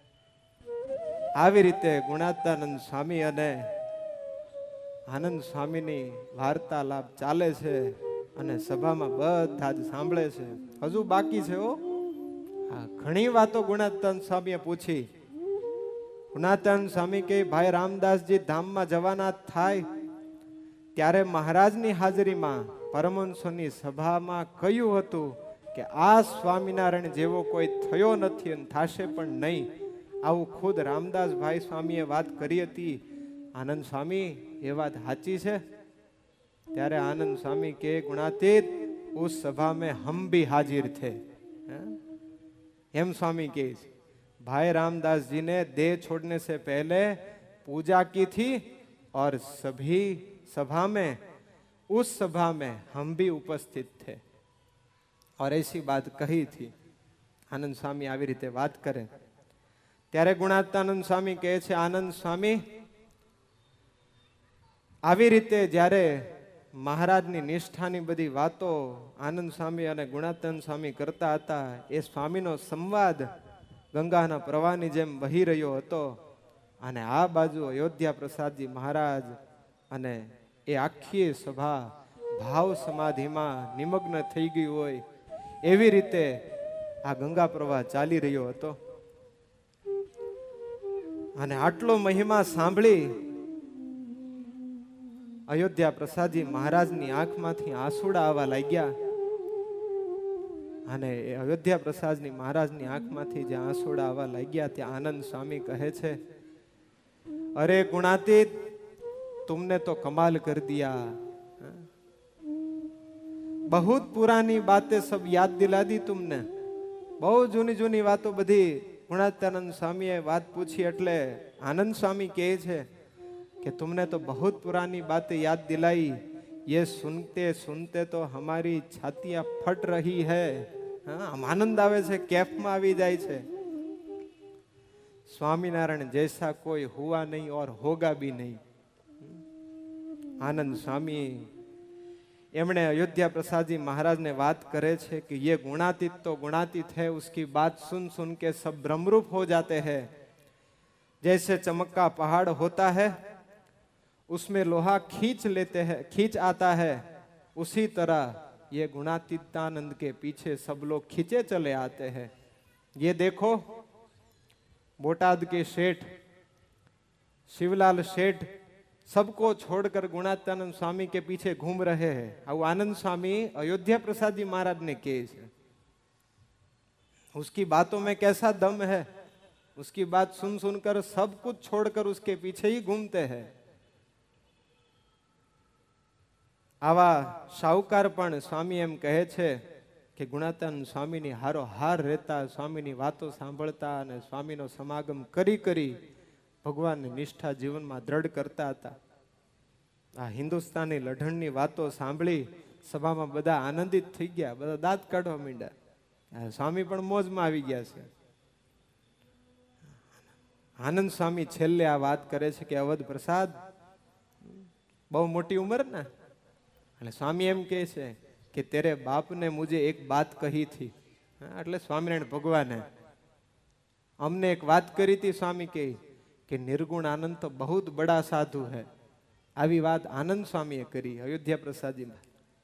આવી રીતે ગુણાતાનંદ સ્વામી અને આનંદ સ્વામીની વાર્તાલાપ ચાલે છે અને સભામાં બધા જ સાંભળે છે. હજુ બાકી છે હો. હા, ઘણી વાતો ગુણાતાનંદ સ્વામીએ પૂછી. ગુણાતાનંદ સ્વામી કે ભાઈ રામદાસજી ધામમાં જવાના થાય ત્યારે મહારાજની હાજરીમાં પરમહંસોની સભામાં કહ્યું હતું કે આ સ્વામિનારાયણ જેવો કોઈ થયો નથી અને થાશે પણ નહીં. આવું ખુદ રામદાસભાઈ સ્વામીએ વાત કરી હતી. આનંદ સ્વામી એ વાત સાચી છે? ત્યારે आनंद स्वामी के गुणातीत उस सभा में हम भी हाजिर थे. एम स्वामी के भाई रामदास जी ने देह छोड़ने से पहले पूजा की थी और सभी सभा में उस सभा में हम भी उपस्थित थे और ऐसी बात कही थी. आनंद स्वामी આવી રીતે વાત કરે ત્યારે ગુણાતાનંદ સ્વામી કહે છે, આનંદ સ્વામી આવી રીતે જ્યારે મહારાજની નિષ્ઠાની બધી વાતો આનંદ સ્વામી અને ગુણાતાનંદ સ્વામી કરતા હતા, એ સ્વામીનો સંવાદ ગંગાના પ્રવાહની જેમ વહી રહ્યો હતો અને આ બાજુ અયોધ્યા પ્રસાદજી મહારાજ અને એ આખી સભા ભાવ સમાધિમાં નિમગ્ન થઈ ગઈ હોય એવી રીતે આ ગંગા પ્રવાહ ચાલી રહ્યો હતો. અને આટલો મહિમા સાંભળી અયોધ્યા પ્રસાદજી મહારાજની આંખમાંથી આંસુડા આવવા લાગ્યા. અને અયોધ્યા પ્રસાદજી મહારાજની આંખમાંથી જે આંસુડા આવવા લાગ્યા ત્યાં આનંદ સ્વામી કહે છે, અરે ગુણાતીત, तुमने तो कमाल कर दिया. बहुत पुरानी बातें सब याद दिला दी तुमने. બહુ જૂની જૂની વાતો બધી ગુણાતાનંદ સ્વામીએ વાત પૂછી એટલે આનંદ સ્વામી કહે છે कि तुमने तो बहुत पुरानी बातें याद दिलाई. ये सुनते सुनते तो हमारी छातियां फट रही है. हम आनंद आवे છે, કેફમાં આવી જાય છે. स्वामीनारायण जैसा कोई हुआ नहीं और होगा भी नहीं. आनंद स्वामी एमने अयोध्या प्रसाद जी महाराज ने बात करे छे कि ये गुणातीत तो गुणातीत है, उसकी बात सुन सुन के सब ब्रह्मरूप हो जाते हैं. जैसे चमक का पहाड़ होता है, उसमें लोहा खींच लेते हैं, खींच आता है, उसी तरह ये गुणातीतानंद के पीछे सब लोग खींचे चले आते हैं. ये देखो, बोटाद के सेठ शिवलाल सेठ सबको छोड़कर गुणातीतानंद स्वामी के पीछे घूम रहे हैं. अब आनंद स्वामी अयोध्या प्रसाद जी महाराज ने कहे छे, उसकी बातों में कैसा दम है. उसकी बात सुन सुनकर सब कुछ छोड़कर उसके पीछे ही घूमते हैं. आवा शाहूकार पण स्वामी एम कहे छे कि गुणातीतानंद स्वामीनी हारो हार रहता, स्वामीनी वातो सांभळता अने स्वामीनो समागम करी करी भगवान निष्ठा जीवन में दृढ़ करता था. आ हिंदुस्तानी लढ़णनी वातो सांभળી सभा में बधा आनंदित थई गया, बधा दांत काढवा માંડ્યા. स्वामी पण मौज में આવી ગયા છે. आनंद स्वामी छेल्ले आ बात करे छे कि अवध प्रसाद बहु मोटी उम्र ना, એટલે स्वामी एम कहे छे कि तेरे बाप ने मुझे एक बात कही थी. એટલે स्वामीनारायण भगवाने हमने एक बात करी थी. स्वामी कही कि निर्गुण आनंद तो बहुत बड़ा साधु है. આવી વાત આનંદ સ્વામીએ કરી અયોધ્યા પ્રસાદજીમાં.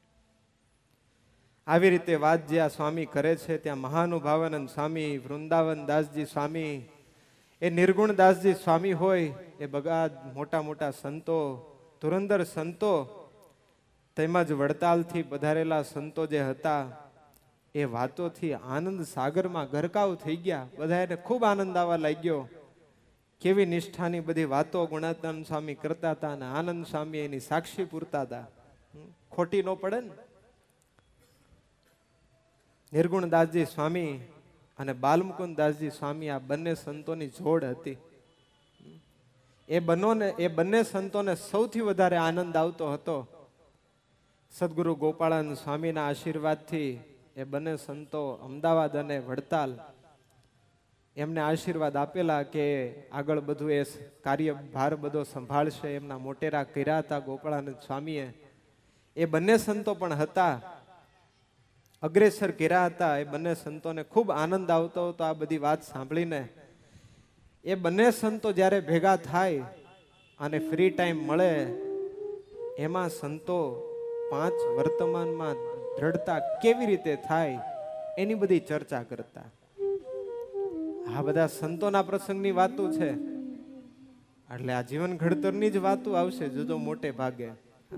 આવી રીતે વાત જે આ સ્વામી કરે છે ત્યાં મહાનુભાવાનંદ સ્વામી, વૃંદાવન દાસજી સ્વામી એ નિર્ગુણદાસજી સ્વામી હોય, એ બગા મોટા મોટા સંતો, ધુરંધર સંતો, તેમજ વડતાલથી પધારેલા સંતો જે હતા, એ વાતોથી આનંદ સાગરમાં ગરકાવ થઈ ગયા. બધાને ખૂબ આનંદ આવવા લાગ્યો. કેવી નિષ્ઠાની બધી વાતો ગુણાત્માનંદ સ્વામી કરતા હતા અને આનંદ સ્વામી એની સાક્ષી પૂરતા હતા. ખોટી ન પડે ને. નિર્ગુણદાસજી સ્વામી અને બાલમુકુંદાસજી સ્વામી, આ બંને સંતોની જોડ હતી. એ બંને એ બંને સંતોને સૌથી વધારે આનંદ આવતો હતો. સદગુરુ ગોપાળાનંદ સ્વામીના આશીર્વાદથી એ બંને સંતો અમદાવાદ અને વડતાલ એમને આશીર્વાદ આપેલા કે આગળ બધું એ કાર્યભાર બધો સંભાળશે. એમના મોટેરા કર્યા હતા ગોપાળાનંદ સ્વામીએ. એ બંને સંતો પણ હતા, અગ્રેસર કર્યા હતા. એ બંને સંતોને ખૂબ આનંદ આવતો હતો આ બધી વાત સાંભળીને. એ બંને સંતો જ્યારે ભેગા થાય અને ફ્રી ટાઈમ મળે, એમાં સંતો પાંચ વર્તમાનમાં દ્રઢતા કેવી રીતે થાય એની બધી ચર્ચા કરતા. આ બધા સંતોના પ્રસંગની વાતો છે, એટલે આ જીવન ઘડતરની જ વાતો આવશે જોજો મોટે ભાગે.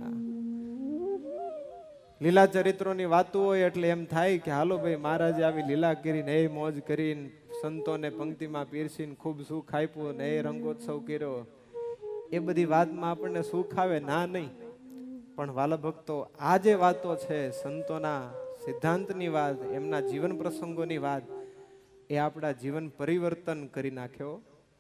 લીલા ચરિત્રોની વાતો હોય એટલે એમ થાય કે હાલો ભાઈ મહારાજે આવી લીલા કરીને એ મોજ કરીને સંતોને પંક્તિમાં પીરસીને ખૂબ સુખ આપ્યું ને એ રંગોત્સવ કર્યો, એ બધી વાતમાં આપણને સુખ આવે ના નહીં. પણ વાલા ભક્તો, આ જે વાતો છે સંતોના સિદ્ધાંતની વાત, એમના જીવન પ્રસંગોની વાત, એ આપણા જીવન પરિવર્તન કરી નાખ્યો.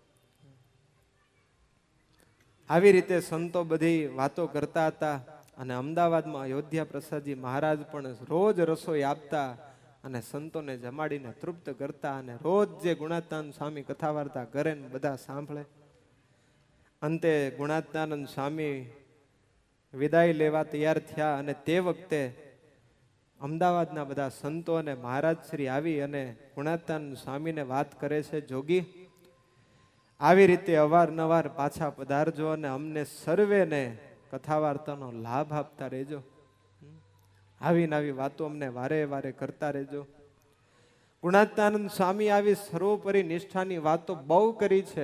આવી રીતે સંતો બધી વાતો કરતા હતા. અને અમદાવાદમાં અયોધ્યા પ્રસાદજી મહારાજ પણ રોજ રસોઈ આપતા અને સંતોને જમાડીને તૃપ્ત કરતા. અને રોજ જે ગુણાત્માનંદ સ્વામી કથા વાર્તા કરે ને બધા સાંભળે. અંતે ગુણાત્માનંદ સ્વામી વિદાય લેવા તૈયાર થયા અને તે વખતે અમદાવાદના બધા સંતો અને મહારાજ શ્રી આવી અને ગુણાત્માનંદ સ્વામીને વાત કરે છે, જોગી આવી રીતે અવારનવાર પાછા પધારજો અને અમને સર્વેને કથા વાર્તાનો લાભ આપતા રહેજો. આવી નવી વાતો અમને વારે વારે કરતા રહેજો. ગુણાત્માનંદ સ્વામી આવી સર્વોપરી નિષ્ઠાની વાતો બહુ કરી છે.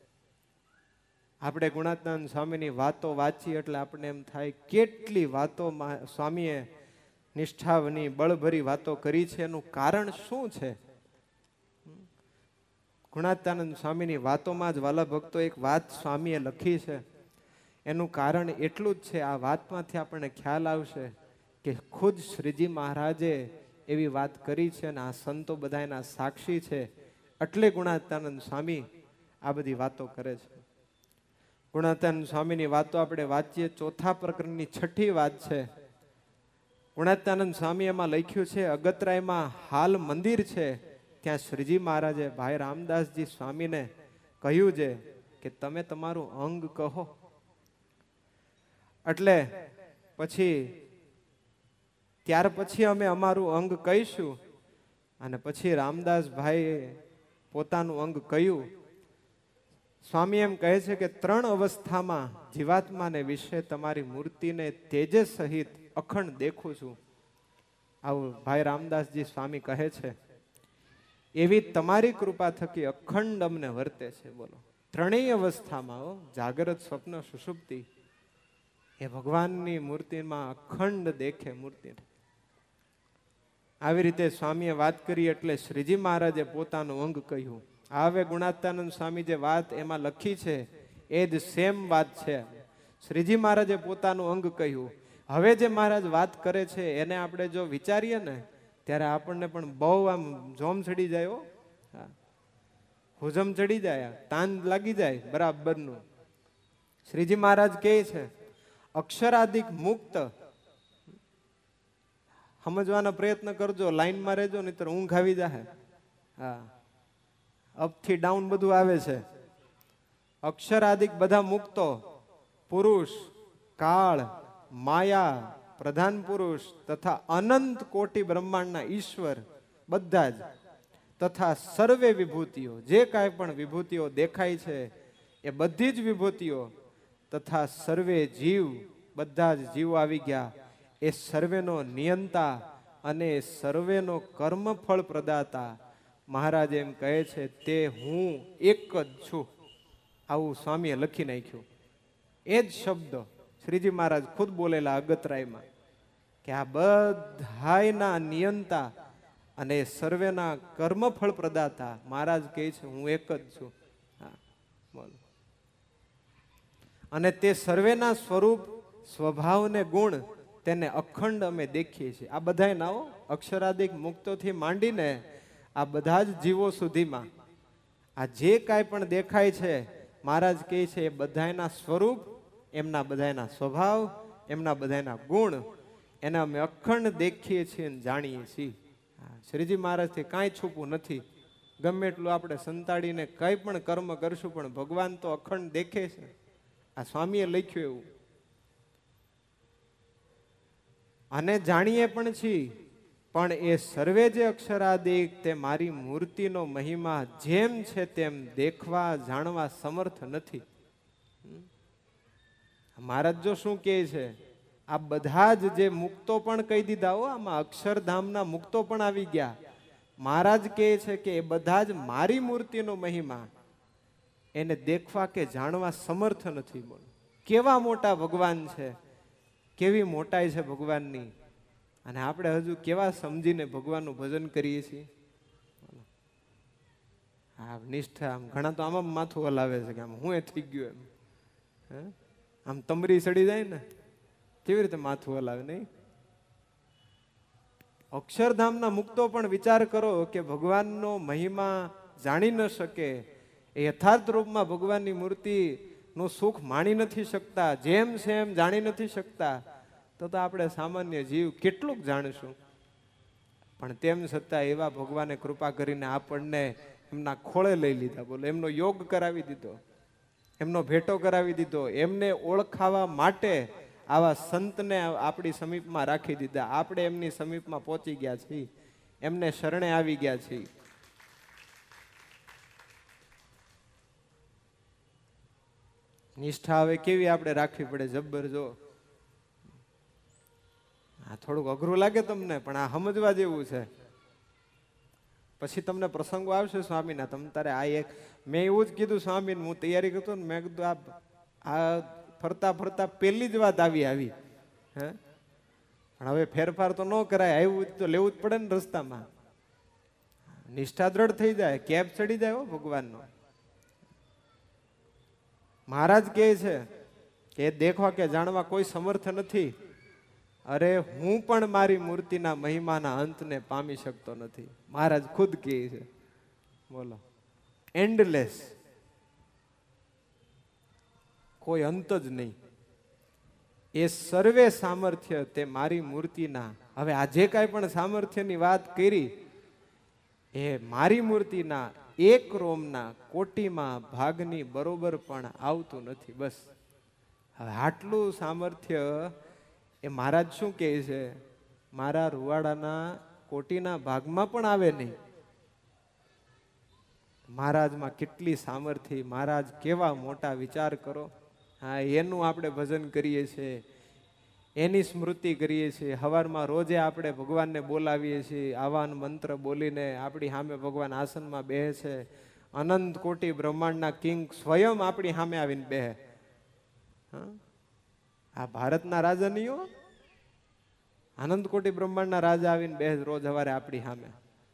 આપણે ગુણાત્માનંદ સ્વામીની વાતો વાંચીએ એટલે આપણે એમ થાય કેટલી વાતો સ્વામીએ નિષ્ઠાની બળભરી વાતો કરી છે. એનું કારણ શું છે? ગુણાત્માનંદ સ્વામીની વાતોમાં જ વાલા ભક્તો એક વાત સ્વામીએ લખી છે. એનું કારણ એટલું જ છે, આ વાતમાંથી આપણને ખ્યાલ આવશે કે ખુદ શ્રીજી મહારાજે એવી વાત કરી છે અને આ સંતો બધા એના સાક્ષી છે. એટલે ગુણાત્માનંદ સ્વામી આ બધી વાતો કરે છે. ગુણાત્માનંદ સ્વામીની વાતો આપણે વાંચીએ, ચોથા પ્રકરણની છઠ્ઠી વાત છે. ગુણાત્માનંદ સ્વામી એમાં લખ્યું છે, અગતરાયમાં હાલ મંદિર છે, ત્યાં શ્રીજી મહારાજે ભાઈ રામદાસજી સ્વામીને કહ્યું છે કે તમે તમારું અંગ કહો. એટલે પછી ત્યાર પછી અમે અમારું અંગ કહીશું. અને પછી રામદાસભાઈએ પોતાનું અંગ કહ્યું. સ્વામી એમ કહે છે કે ત્રણ અવસ્થામાં જીવાત્માને વિશે તમારી મૂર્તિને તેજસ સહિત અખંડ દેખું છું. આવું ભાઈ રામદાસજી સ્વામી કહે છે. એવી તમારી કૃપા થકી અખંડ અમને વર્તે છે. બોલો, ત્રણેય અવસ્થામાં, જાગૃત, સ્વપ્ન, સુષુપ્તિ, એ ભગવાનની મૂર્તિમાં અખંડ દેખે મૂર્તિ. આવી રીતે સ્વામીએ વાત કરી એટલે શ્રીજી મહારાજે પોતાનું અંગ કહ્યું. હવે ગુણાત્માનંદ સ્વામી જે વાત એમાં લખી છે એ જ સેમ વાત છે. શ્રીજી મહારાજે પોતાનું અંગ કહ્યું. હવે જે મહારાજ વાત કરે છે એને આપણે જો વિચારીએ ને ત્યારે આપણને પણ બહુ આમ જોમ ચડી જાય, હો, હુજમ ચડી જાય, તાન લાગી જાય બરાબરનું. શ્રીજી મહારાજ કહે છે અક્ષરાધિક મુક્ત. સમજવાનો પ્રયત્ન કરજો, લાઈનમાં રહેજો, નહીતર ઊંઘ આવી જાય. હા, અપથી ડાઉન બધું આવે છે. અક્ષરાધિક બધા મુક્તો, પુરુષ, કાળ, માયા, પ્રધાન પુરુષ તથા અનંત કોટી બ્રહ્માંડના ઈશ્વર બધા જ, તથા સર્વે વિભૂતિઓ, જે કાંઈ પણ વિભૂતિઓ દેખાય છે એ બધી જ વિભૂતિઓ, તથા સર્વે જીવ, બધા જ જીવ આવી ગયા. એ સર્વેનો નિયંતા અને સર્વેનો કર્મફળ પ્રદાતા, મહારાજ એમ કહે છે તે હું એક જ છું, આવું સ્વામીએ લખી નાખ્યું. એ જ શબ્દ શ્રીજી મહારાજ ખુદ બોલેલા અગતરાયમાં કે આ બધાયના નિયંતા અને સર્વેના કર્મફળ પ્રદાતા મહારાજ કહે છે હું એક જ છું. હા બોલો. અને તે સર્વેના સ્વરૂપ સ્વભાવ ને ગુણ તેને અખંડ અમે દેખીએ છીએ. આ બધા નાઓ અક્ષરાદિક મુક્તોથી માંડીને આ બધા જ જીવો સુધીમાં આ જે કાંઈ પણ દેખાય છે મહારાજ કહે છે એ બધાના સ્વરૂપ, એમના બધાના સ્વભાવ, એમના બધાના ગુણ એને અમે અખંડ દેખીએ છીએ અને જાણીએ છીએ. શ્રીજી મહારાજથી કાંઈ છૂપું નથી. ગમે એટલું આપણે સંતાડીને કંઈ પણ કર્મ કરશું પણ ભગવાન તો અખંડ દેખે છે. આ સ્વામીએ લખ્યું એવું. અને જાણીએ પણ છીએ, પણ એ સર્વે જે અક્ષરાદિક તે મારી મૂર્તિનો મહિમા જેમ છે તેમ દેખવા જાણવા સમર્થ નથી. મહારાજ જો શું કહે છે, આ બધા જ જે મુક્તો પણ કહી દીધા હો, આમાં અક્ષરધામના મુક્તો પણ આવી ગયા. મહારાજ કહે છે કે એ બધા જ મારી મૂર્તિનો મહિમા એને દેખવા કે જાણવા સમર્થ નથી. બોલો કેવા મોટા ભગવાન છે, કેવી મોટાઈ છે ભગવાનની, અને આપણે હજુ કેવા સમજીને ભગવાનનું ભજન કરીએ છીએ. હા નિષ્ઠા આમ ઘણા તો આમાં માથું હલાવે છે કે આમ હું એ થઈ ગયું એમ. આમ તમરી સડી જાય ને કેવી રીતે માથું હલાવે નહીં. અક્ષરધામના મુક્તો પણ વિચાર કરો કે ભગવાનનો મહિમા જાણી ન શકે, એ યથાર્થ રૂપમાં ભગવાનની મૂર્તિનું સુખ માણી નથી શકતા, જેમ છે એમ જાણી નથી શકતા, તો તો આપણે સામાન્ય જીવ કેટલુંક જાણીશું. પણ તેમ છતાં એવા ભગવાને કૃપા કરીને આપણને એમના ખોળે લઈ લીધા. બોલો એમનો યોગ કરાવી દીધો, એમનો ભેટો કરાવી દીધો, એમને ઓળખાવા માટે આવા સંતને આપણી સમીપમાં રાખી દીધા. આપણે એમની સમીપમાં પહોંચી ગયા છીએ, એમને શરણે આવી ગયા છીએ. નિષ્ઠા હવે કેવી આપણે રાખવી પડે જબ્બર. જો આ થોડુંક અઘરું લાગે તમને, પણ આ સમજવા જેવું છે. પછી તમને પ્રસંગો આવશે સ્વામીના, તમ તારે આ એક મેં એવું જ કીધું સ્વામીને, હું તૈયારી કરતો ને મેં કીધું આ આ ફરતા ફરતા પહેલી જ વાત આવી આવી હે. પણ હવે ફેરફાર તો ન કરાય, આવ્યું તો લેવું જ પડે ને રસ્તામાં. નિષ્ઠા દ્રઢ થઈ જાય, કેપ ચડી જાય હો ભગવાનનો. મહારાજ કહે છે કે દેખવા કે જાણવા કોઈ સમર્થ નથી. અરે હું પણ મારી મૂર્તિના મહિમાના અંતને પામી શકતો નથી. મહારાજ ખુદ કહે છે. બોલો એન્ડલેસ, કોઈ અંત જ નહીં. એ સર્વે સામર્થ્ય તે મારી મૂર્તિના, હવે આ જે કાંઈ પણ સામર્થ્યની વાત કરી એ મારી મૂર્તિના એક રોમના કોટીમાં ભાગની બરોબર પણ આવતું નથી. બસ હવે આટલું સામર્થ્ય એ મહારાજ શું કહે છે, મારા રૂવાડાના કોટીના ભાગમાં પણ આવે નહીં. મહારાજમાં કેટલી સામર્થ્ય, મહારાજ કેવા મોટા, વિચાર કરો. હા એનું આપણે ભજન કરીએ છીએ, એની સ્મૃતિ કરીએ છીએ. હવારમાં રોજે આપણે ભગવાનને બોલાવીએ છીએ, આવાન મંત્ર બોલીને આપણી સામે ભગવાન આસનમાં બેહે છે. અનંત કોટી બ્રહ્માંડના કિંગ સ્વયં આપણી સામે આવીને બેહે. હા આ ભારતના રાજા નહીં હો, અનંત કોટી બ્રહ્માંડના રાજા આવીને બેહે રોજ સવારે આપણી સામે.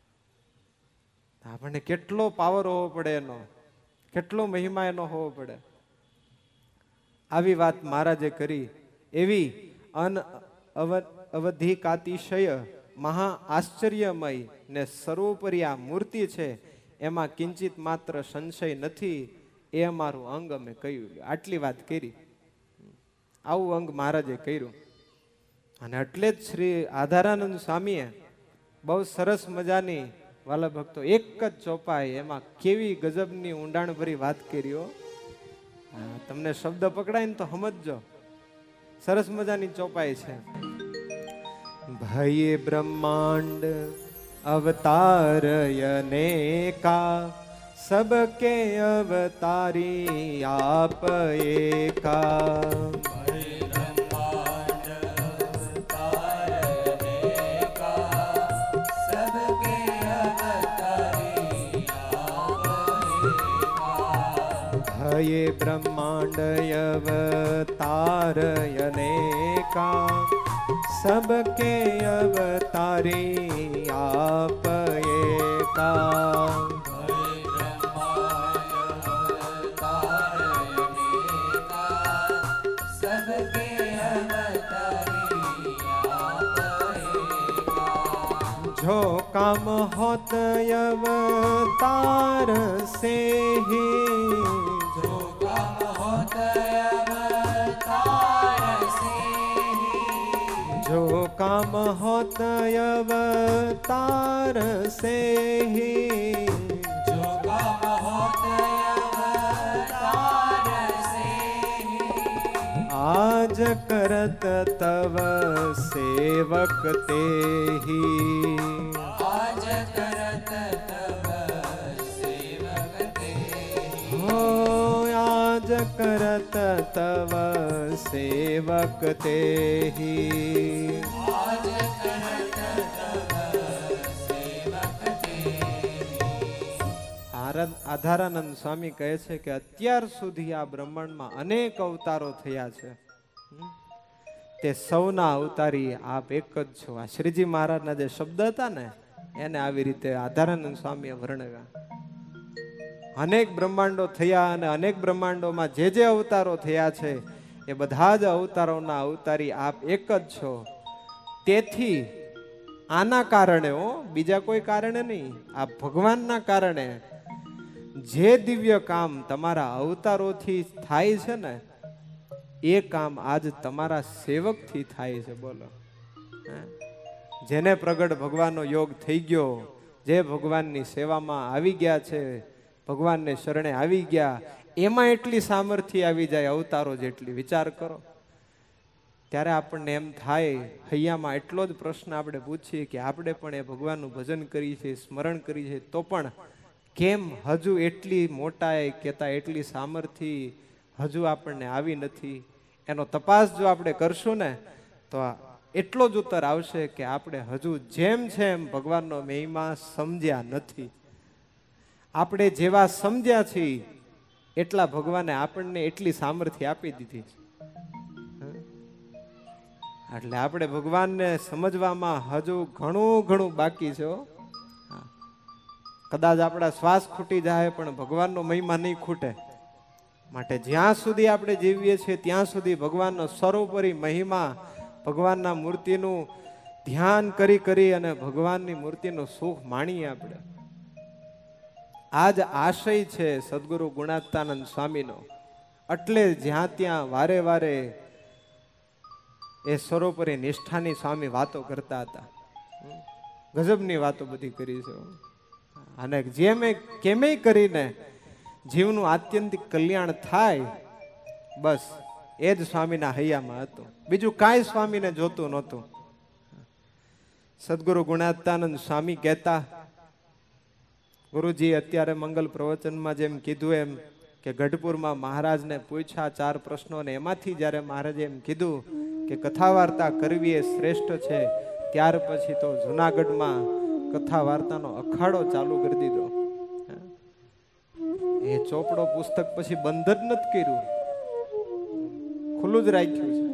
આપણને કેટલો પાવર હોવો પડે એનો, કેટલો મહિમા એનો હોવો પડે. આવી વાત મહારાજે કરી. એવી અન અવધિકાતિશય મહા આશ્ચર્યમય ને સર્વોપરી આ મૂર્તિ છે, એમાં કિંચિત માત્ર સંશય નથી. એ અમારું અંગ અમે કહ્યું. આટલી વાત કરી, આવું અંગ મહારાજે કર્યું. અને એટલે જ શ્રી આધારાનંદ સ્વામીએ બહુ સરસ મજાની, વાલા ભક્તો, એક જ ચોપાઈ એમાં કેવી ગજબની ઊંડાણ ભરી વાત કર્યો. તમને શબ્દ પકડાય ને તો સમજજો. સરસ મજાની ચોપાઈ છે. ભય બ્રહ્માંડ અવતારયને કા, સબકે અવતારી આપ એકા. भये ब्रह्मांड अवतार अनेका सबके अवतारी आप एका जो काम होत अवतार से ही जो काम होत अवतार से ही जो काम होत अवतार से ही जो काम होत अवतार से ही आज करत तव सेवक ते ही आज करत तव सेवक ते हो आज करत तव सेवक ते ही आज करत तव सेवक ते આધારાનંદ સ્વામી કહે છે કે અત્યાર સુધી આ બ્રહ્માંડમાં અનેક અવતારો થયા છે, તે સૌના અવતારી આપ એક જ છો. આ શ્રીજી મહારાજના જે શબ્દ હતા ને એને આવી રીતે આધારાનંદ સ્વામીએ વર્ણવ્યા. અનેક બ્રહ્માંડો થયા અને અનેક બ્રહ્માંડોમાં જે જે અવતારો થયા છે એ બધા જ અવતારોના અવતારી આપ એક જ છો. તેથી આના કારણે હો, બીજા કોઈ કારણે નહીં, આ ભગવાનના કારણે જે દિવ્ય કામ તમારા અવતારોથી થાય છે ને એ કામ આજ તમારા સેવકથી થાય છે. બોલો, જેને પ્રગટ ભગવાનનો યોગ થઈ ગયો, જે ભગવાનની સેવામાં આવી ગયા છે, ભગવાનને શરણે આવી ગયા, એમાં એટલી સામર્થ્ય આવી જાય અવતારો જેટલી. વિચાર કરો ત્યારે આપણને એમ થાય, હૈયામાં એટલો જ પ્રશ્ન આપણે પૂછીએ કે આપણે પણ એ ભગવાનનું ભજન કરીએ છીએ, સ્મરણ કરીએ છીએ, તો પણ કેમ હજુ એટલી મોટાઈ કહેતા એટલી સામર્થ્ય હજુ આપણને આવી નથી. એનો તપાસ જો આપણે કરશું ને તો એટલો જ ઉત્તર આવશે કે આપણે હજુ જેમ છે એમ ભગવાનનો મહિમા સમજ્યા નથી. આપણે જેવા સમજ્યા છીએ એટલા ભગવાને આપણને એટલી સામર્થ્ય આપી દીધી છે. એટલે આપણે ભગવાનને સમજવામાં હજુ ઘણું ઘણું બાકી છે. કદાચ આપણા શ્વાસ ખૂટી જાય પણ ભગવાનનો મહિમા નહીં ખૂટે. માટે જ્યાં સુધી આપણે જીવીએ છીએ ત્યાં સુધી ભગવાનનો સર્વોપરી મહિમા, ભગવાનના મૂર્તિનું ધ્યાન કરી કરી અને ભગવાનની મૂર્તિનું સુખ માણીએ આપણે. આ જ આશય છે સદગુરુ ગુણાતીતાનંદ સ્વામીનો. એટલે જ્યાં ત્યાં વારે વારે એ સર્વોપરી નિષ્ઠાની સ્વામી વાતો કરતા હતા. ગજબની વાતો બધી કરી છે. અને જેમ કેમેય કરીને જીવનું આત્યંતિક કલ્યાણ થાય, બસ એ જ સ્વામીના હૈયામાં હતું. બીજું કાંઈ સ્વામીને જોતું નહોતું. સદગુરુ ગુણાતીતાનંદ સ્વામી કહેતા, ગુરુજી અત્યારે મંગલ પ્રવચનમાં જેમ કીધું એમ કે ગઢપુરમાં મહારાજને પૂછ્યા ચાર પ્રશ્નો, અને એમાંથી જ્યારે મહારાજે એમ કીધું કે કથા વાર્તા કરવી એ શ્રેષ્ઠ છે, ત્યાર પછી તો જુનાગઢમાં કથા વાર્તાનો અખાડો ચાલુ કરી દીધો. એ ચોપડો પુસ્તક પછી બંધ જ નથી કર્યું, ખુલ્લું જ રાખ્યું છે.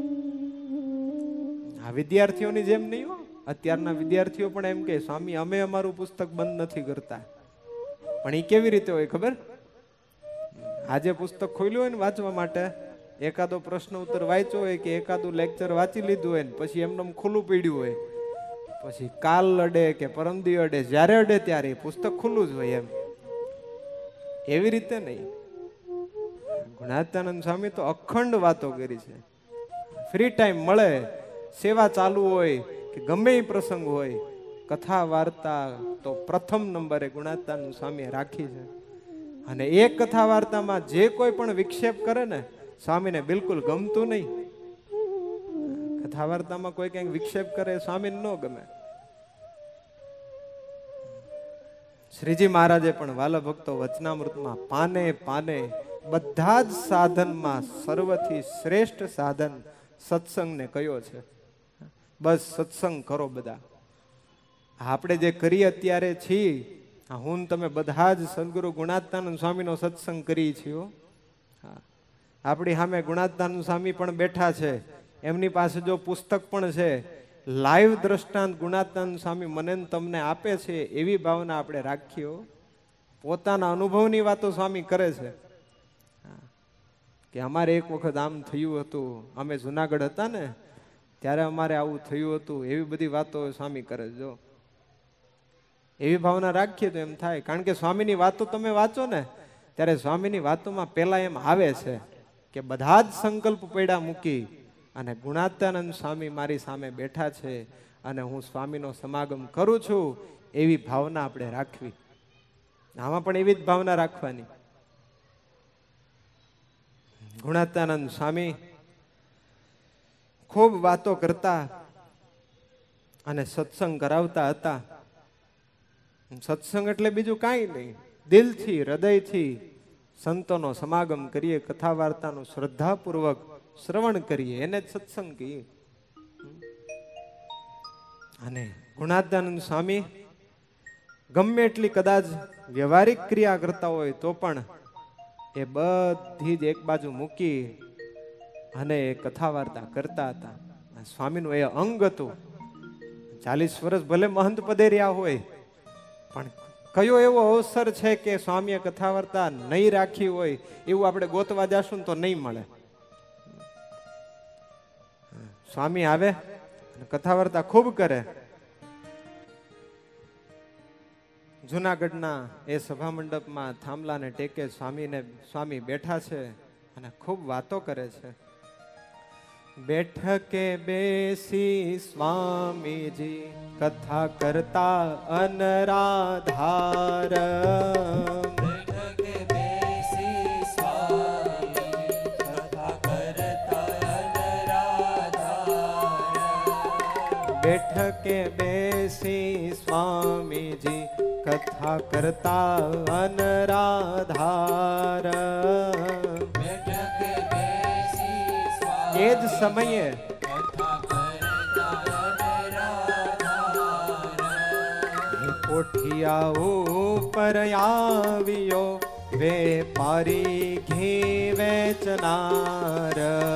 આ વિદ્યાર્થીઓની જેમ નહીં હો. અત્યારના વિદ્યાર્થીઓ પણ એમ કે સ્વામી અમે અમારું પુસ્તક બંધ નથી કરતા. પણ એ કેવી રીતે હોય ખબર? આજે પુસ્તક ખોલ્યું હોય ને વાંચવા માટે, એકાદો પ્રશ્ન ઉત્તર વાંચ્યો હોય કે એકાદું લેક્ચર વાંચી લીધું હોય ને પછી એમને ખુલ્લું પડ્યું હોય, પછી કાલ અડે કે પરમદી અડે, જ્યારે અડે ત્યારે પુસ્તક ખુલ્લું જ હોય. એમ એવી રીતે નહીં. ગુણાતીતાનંદ સ્વામી તો અખંડ વાતો કરી છે. ફ્રી ટાઈમ મળે, સેવા ચાલુ હોય કે ગમે એ પ્રસંગ હોય, કથા વાર્તા તો પ્રથમ નંબરે ગુણાતીતાનંદ સ્વામીએ રાખી છે. અને એક કથા વાર્તામાં જે કોઈ પણ વિક્ષેપ કરે ને સ્વામીને બિલકુલ ગમતું નહીં. કથા વાર્તામાં કોઈ કંઈક વિક્ષેપ કરે સ્વામીને ન ગમે. શ્રીજી મહારાજે પણ વાલા ભક્તો વચનામૃતમાં પાને પાને બધા જ સાધનમાં સર્વથી શ્રેષ્ઠ સાધન સત્સંગને કયો છે. બસ સત્સંગ કરો બધા. આપણે જે કરીએ અત્યારે છીએ, હું તમે બધા જ સદગુરુ ગુણાતીતાનંદ સ્વામીનો સત્સંગ કરીએ છીએ. હા, આપણી સામે ગુણાતાનંદ સ્વામી પણ બેઠા છે, એમની પાસે જો પુસ્તક પણ છે, લાઈવ દ્રષ્ટાંત ગુણાતાનંદ સ્વામી મને ને તમને આપે છે, એવી ભાવના આપણે રાખીએ. પોતાના અનુભવની વાતો સ્વામી કરે છે કે અમારે એક વખત આમ થયું હતું, અમે જુનાગઢ હતા ને ત્યારે અમારે આવું થયું હતું, એવી બધી વાતો સ્વામી કરે. જો એવી ભાવના રાખીએ તો એમ થાય, કારણ કે સ્વામીની વાતો તમે વાંચો ને ત્યારે સ્વામીની વાતોમાં પેલા એમ આવે છે કે બધા જ સંકલ્પ પડ્યા મૂકી અને ગુણાતાનંદ સ્વામી મારી સામે બેઠા છે અને હું સ્વામીનો સમાગમ કરું છું, એવી ભાવના આપણે રાખવી. આમાં પણ એવી જ ભાવના રાખવાની. ગુણાતાનંદ સ્વામી ખૂબ વાતો કરતા અને સત્સંગ કરાવતા હતા. સત્સંગ એટલે બીજું કાંઈ નહીં, દિલથી હૃદયથી સંતોનો સમાગમ કરીએ, કથા વાર્તાનું શ્રદ્ધાપૂર્વક શ્રવણ કરીએ, એને જ સત્સંગ કહીએ. અને ગુણાતાનંદ સ્વામી ગમે એટલી કદાચ વ્યવહારિક ક્રિયા કરતા હોય તો પણ એ બધી જ એક બાજુ મૂકી અને એ કથા વાર્તા કરતા હતા. સ્વામીનું એ અંગ હતું. ચાલીસ વર્ષ ભલે મહંત પદે રહ્યા હોય, પણ કયો એવો અવસર છે કે સ્વામીએ કથા વાર્તા નહીં રાખી હોય એવું આપણે ગોતવા જશું તો નહીં મળે. સ્વામી આવે કથા વાર્તા ખૂબ કરે. જુનાગઢના એ સભા મંડપમાં થાંભલાને ટેકે સ્વામીને સ્વામી બેઠા છે અને ખૂબ વાતો કરે છે. બેઠકે બેસી સ્વામીજી કથા કરતા અનરાધાર. બેઠકે બેસી સ્વામી કથા કરતા અનરાધાર. બેઠકે બેસી સ્વામીજી કથા કરતા અનરાધાર. બેઠકે બેસી એ જ સમયે કથા કરતા અનરાધાર. કોઠિયા ઉપર આવ્યો વેપારી ઘી વેચનાર.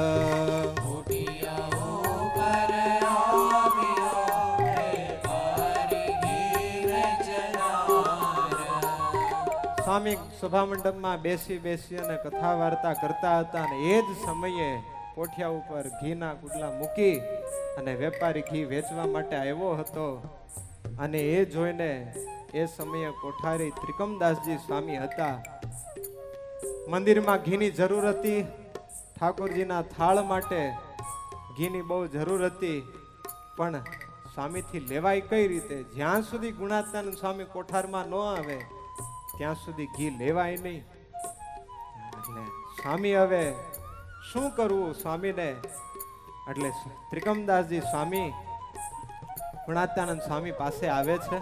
સ્વામી સભા મંડપમાં બેસી બેસી અને કથા વાર્તા કરતા હતા અને એ જ સમયે કોઠિયા ઉપર ઘીના કુડલા મૂકી અને વેપારી ઘી વેચવા માટે આવ્યો હતો. અને એ જોઈને એ સમયે કોઠારી ત્રિકમદાસજી સ્વામી હતા. મંદિરમાં ઘીની જરૂર હતી, ઠાકોરજીના થાળ માટે ઘીની બહુ જરૂર હતી, પણ સ્વામીથી લેવાય કઈ રીતે? જ્યાં સુધી ગુણાતાનંદ સ્વામી કોઠારમાં ન આવે ત્યાં સુધી ઘી લેવાય નહીં. એટલે સ્વામી હવે શું કરવું સ્વામીને? એટલે ત્રિકમદાસજી સ્વામી ગુણાતાનંદ સ્વામી પાસે આવે છે.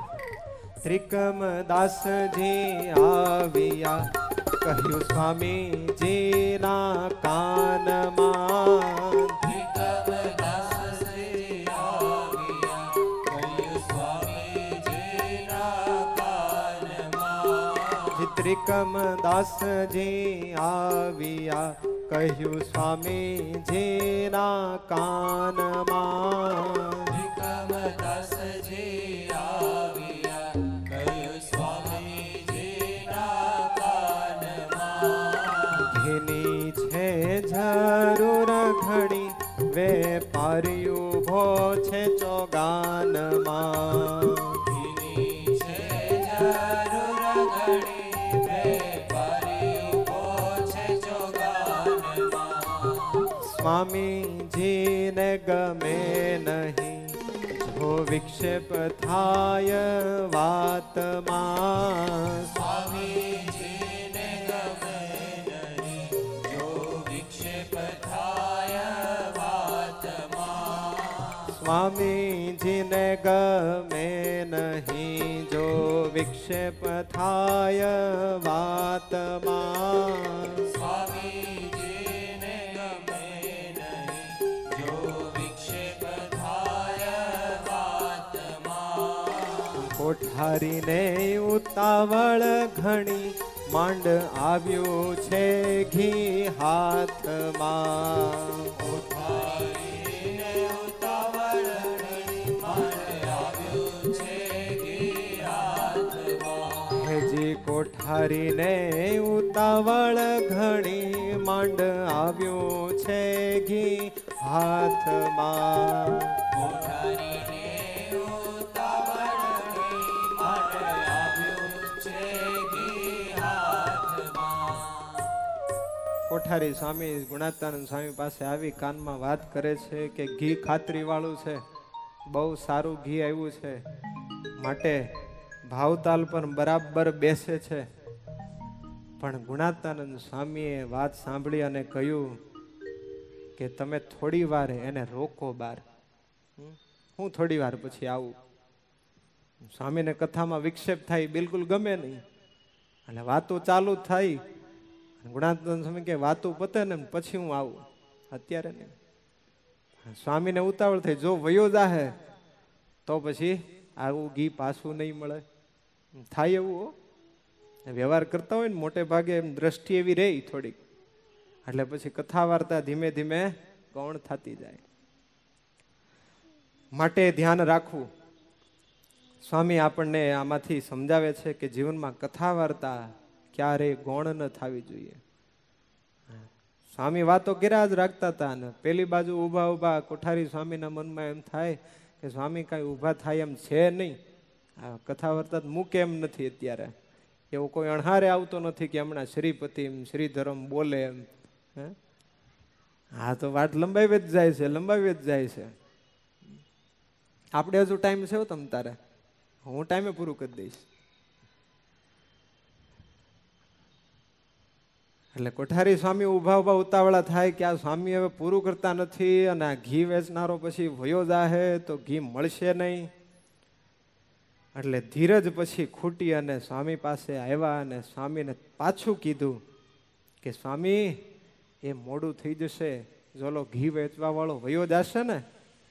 ત્રિકમદાસજી આવ્યા કહ્યું સ્વામીજીના કાનમાં. ત્રિકમદાસજી આવ્યા કહ્યું સ્વામીજીના કાનમાં. ત્રિકમદાસજી આવ્યા કહ્યું સ્વામીજીના કાનમાં. ત્રિકમદાસજી આવ્યા કહ્યું સ્વામીજીના કાનમાં. ઘીની છે જરૂર ઘણી વેપારી ઉભો છે ચોગાનમાં. ઘીની છે જરૂર ઘણી વેપારી ઉભો છે ચોગાનમાં. સ્વામીજીને ગમે નહીં જો વિક્ષેપ થાય વાતમાં. સ્વામીજીને ગમે નહીં જો વિક્ષેપ થાય વાતમાં. સ્વામીજીને ગમે નહીં જો વિક્ષેપ થાય વાતમાં. સ્વામીજીને ગમે નહીં જો વિક્ષેપ થાય વાતમાં. કોઠારીને ઉતાવળ ઘણી માંડ આવ્યું છે ઘી હાથમાં. કોઠારીને ઉતાવળ ઘણી માંડ આવ્યું છે ઘી હાથમાં. હેજી કોઠારીને ઉતાવળ ઘણી માંડ આવ્યું છે ઘી હાથમાં. કોઠારીને ઉતાવળ ઘણી માંડ આવ્યું છે ઘી હાથમાં. કોઠારી સ્વામી ગુણાતાનંદ સ્વામી પાસે આવી કાનમાં વાત કરે છે કે ઘી ખાતરી વાળું છે, બહુ સારું ઘી આવ્યું છે, માટે ભાવતાલ પર બરાબર બેસે છે. પણ ગુણાતાનંદ સ્વામીએ વાત સાંભળી અને કહ્યું કે તમે થોડી વાર એને રોકો બાર. હું થોડી વાર પછી આવું. સ્વામીને કથામાં વિક્ષેપ થાય બિલકુલ ગમે નહીં, એટલે વાતો ચાલુ થાય. ગુણાતાનંદ સ્વામી કે વાતો પતે ને પછી હું આવું, અત્યારે નહીં. સ્વામીને ઉતાવળ થઈ, જો વયો જાહે તો પછી આવું ઘી પાછું નહીં મળે. થાય એવું હો, વ્યવહાર કરતા હોય ને મોટે ભાગે એમ દ્રષ્ટિ એવી રહી થોડીક, એટલે પછી કથા વાર્તા ધીમે ધીમે ગૌણ થતી જાય. માટે ધ્યાન રાખવું. સ્વામી આપણને આમાંથી સમજાવે છે કે જીવનમાં કથા વાર્તા ક્યારેય ગૌણ ન થવી જોઈએ. સ્વામી વાતો કર્યા જ રાખતા હતા ને પેલી બાજુ ઊભા ઊભા કોઠારી સ્વામીના મનમાં એમ થાય કે સ્વામી કાંઈ ઊભા થાય એમ છે નહીં, આ કથા વાર્તા મૂકે એમ નથી. અત્યારે એવો કોઈ અણહારે આવતો નથી કે હમણાં શ્રીપતિ શ્રીધરમ બોલે એમ. હા તો વાત લંબાવી જ જાય છે, લંબાવી જ જાય છે. આપણે હજુ ટાઈમ છે તમ તારે, હું ટાઈમે પૂરું કરી દઈશ. એટલે કોઠારી સ્વામી ઉભા ઉભા ઉતાવળા થાય કે આ સ્વામી હવે પૂરું કરતા નથી અને આ ઘી વેચનારો પછી વયો જાહે તો ઘી મળશે નહીં. એટલે ધીરજ પછી ખૂટી અને સ્વામી પાસે આવ્યા અને સ્વામીને પાછું કીધું કે સ્વામી એ મોડું થઈ જશે, જોલો ઘી વેચવા વાળો વયો જશે ને.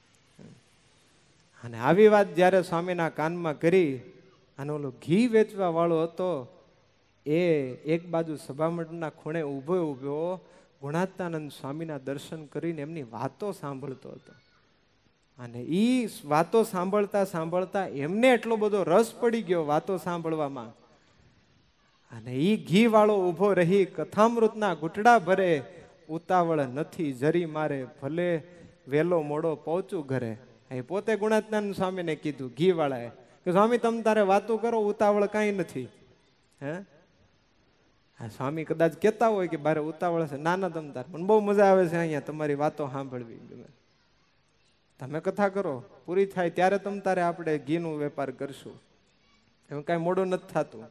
અને આવી વાત જ્યારે સ્વામીના કાનમાં કરી અને ઓલો ઘી વેચવા વાળો હતો એ એક બાજુ સભામંડળના ખૂણે ઊભો ઊભો ગુણાતાનંદ સ્વામીના દર્શન કરીને એમની વાતો સાંભળતો હતો. અને એ વાતો સાંભળતા સાંભળતા એમને એટલો બધો રસ પડી ગયો વાતો સાંભળવામાં. અને એ ઘી વાળો ઊભો રહી કથામૃતના ઘૂંટડા ભરે, ઉતાવળ નથી જરી મારે, ભલે વેલો મોડો પહોંચું ઘરે. એ પોતે ગુણાતાનંદ સ્વામીને કીધું ઘી વાળાએ કે સ્વામી તમે તારે વાતો કરો, ઉતાવળ કાંઈ નથી. હે સ્વામી કદાચ કહેતા હોય કે બારે ઉતાવળ છે, ના ના તમ તાર મને બહુ મજા આવે છે અહીંયા તમારી વાતો સાંભળવી. તમે કથા કરો, પૂરી થાય ત્યારે તમ તારે આપણે ઘીનું વેપાર કરશું, એમ કાંઈ મોડું નથી થતું,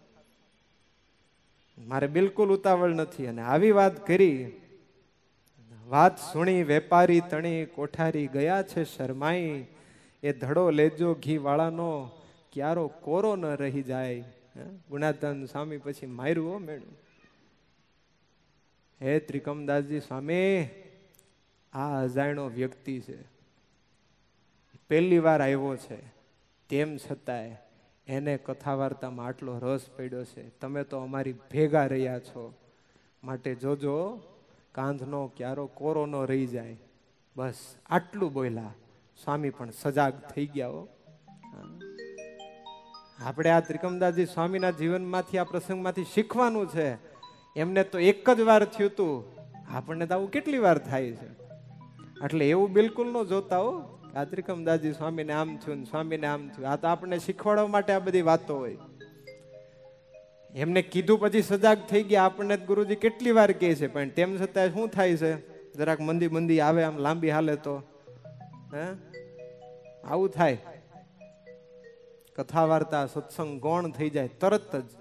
મારે બિલકુલ ઉતાવળ નથી. અને આવી વાત કરી, વાત સુણી વેપારી તણી કોઠારી ગયા છે શરમાઈ, એ ધડો લેજો ઘી વાળાનો ક્યારો કોરો ન રહી જાય. ગુણાતાનંદ સ્વામી પછી માર્યું હો મેળું. હે ત્રિકમદાસજી સ્વામી, આ અજાણ્યો વ્યક્તિ છે, પહેલી વાર આવ્યો છે, તેમ છતાંય એને કથા વાર્તામાં આટલો રસ પડ્યો છે. તમે તો અમારી ભેગા રહ્યા છો, માટે જોજો કાંધનો ક્યારો કોરો ન રહી જાય. બસ આટલું બોલ્યા. સ્વામી પણ સજાગ થઈ ગયા હો. આપણે આ ત્રિકમદાસજી સ્વામીના જીવનમાંથી આ પ્રસંગમાંથી શીખવાનું છે. એમને તો એક જ વાર થયું હતું, આપણને તો આવું કેટલી વાર થાય છે. એટલે એવું બિલકુલ ન જોતા હો આ ત્રિકમદાસજી સ્વામીને આમ થયું, સ્વામીને આમ થયું. આ તો આપણને શીખવાડવા માટે આ બધી વાતો હોય. એમને કીધું પછી સજાગ થઈ ગયા. આપણને ગુરુજી કેટલી વાર કહે છે, પણ તેમ છતાં શું થાય છે, જરાક મંદી મંદી આવે, આમ લાંબી હાલે તો હે આવું થાય. કથા વાર્તા સત્સંગ ગૌણ થઈ જાય તરત જ.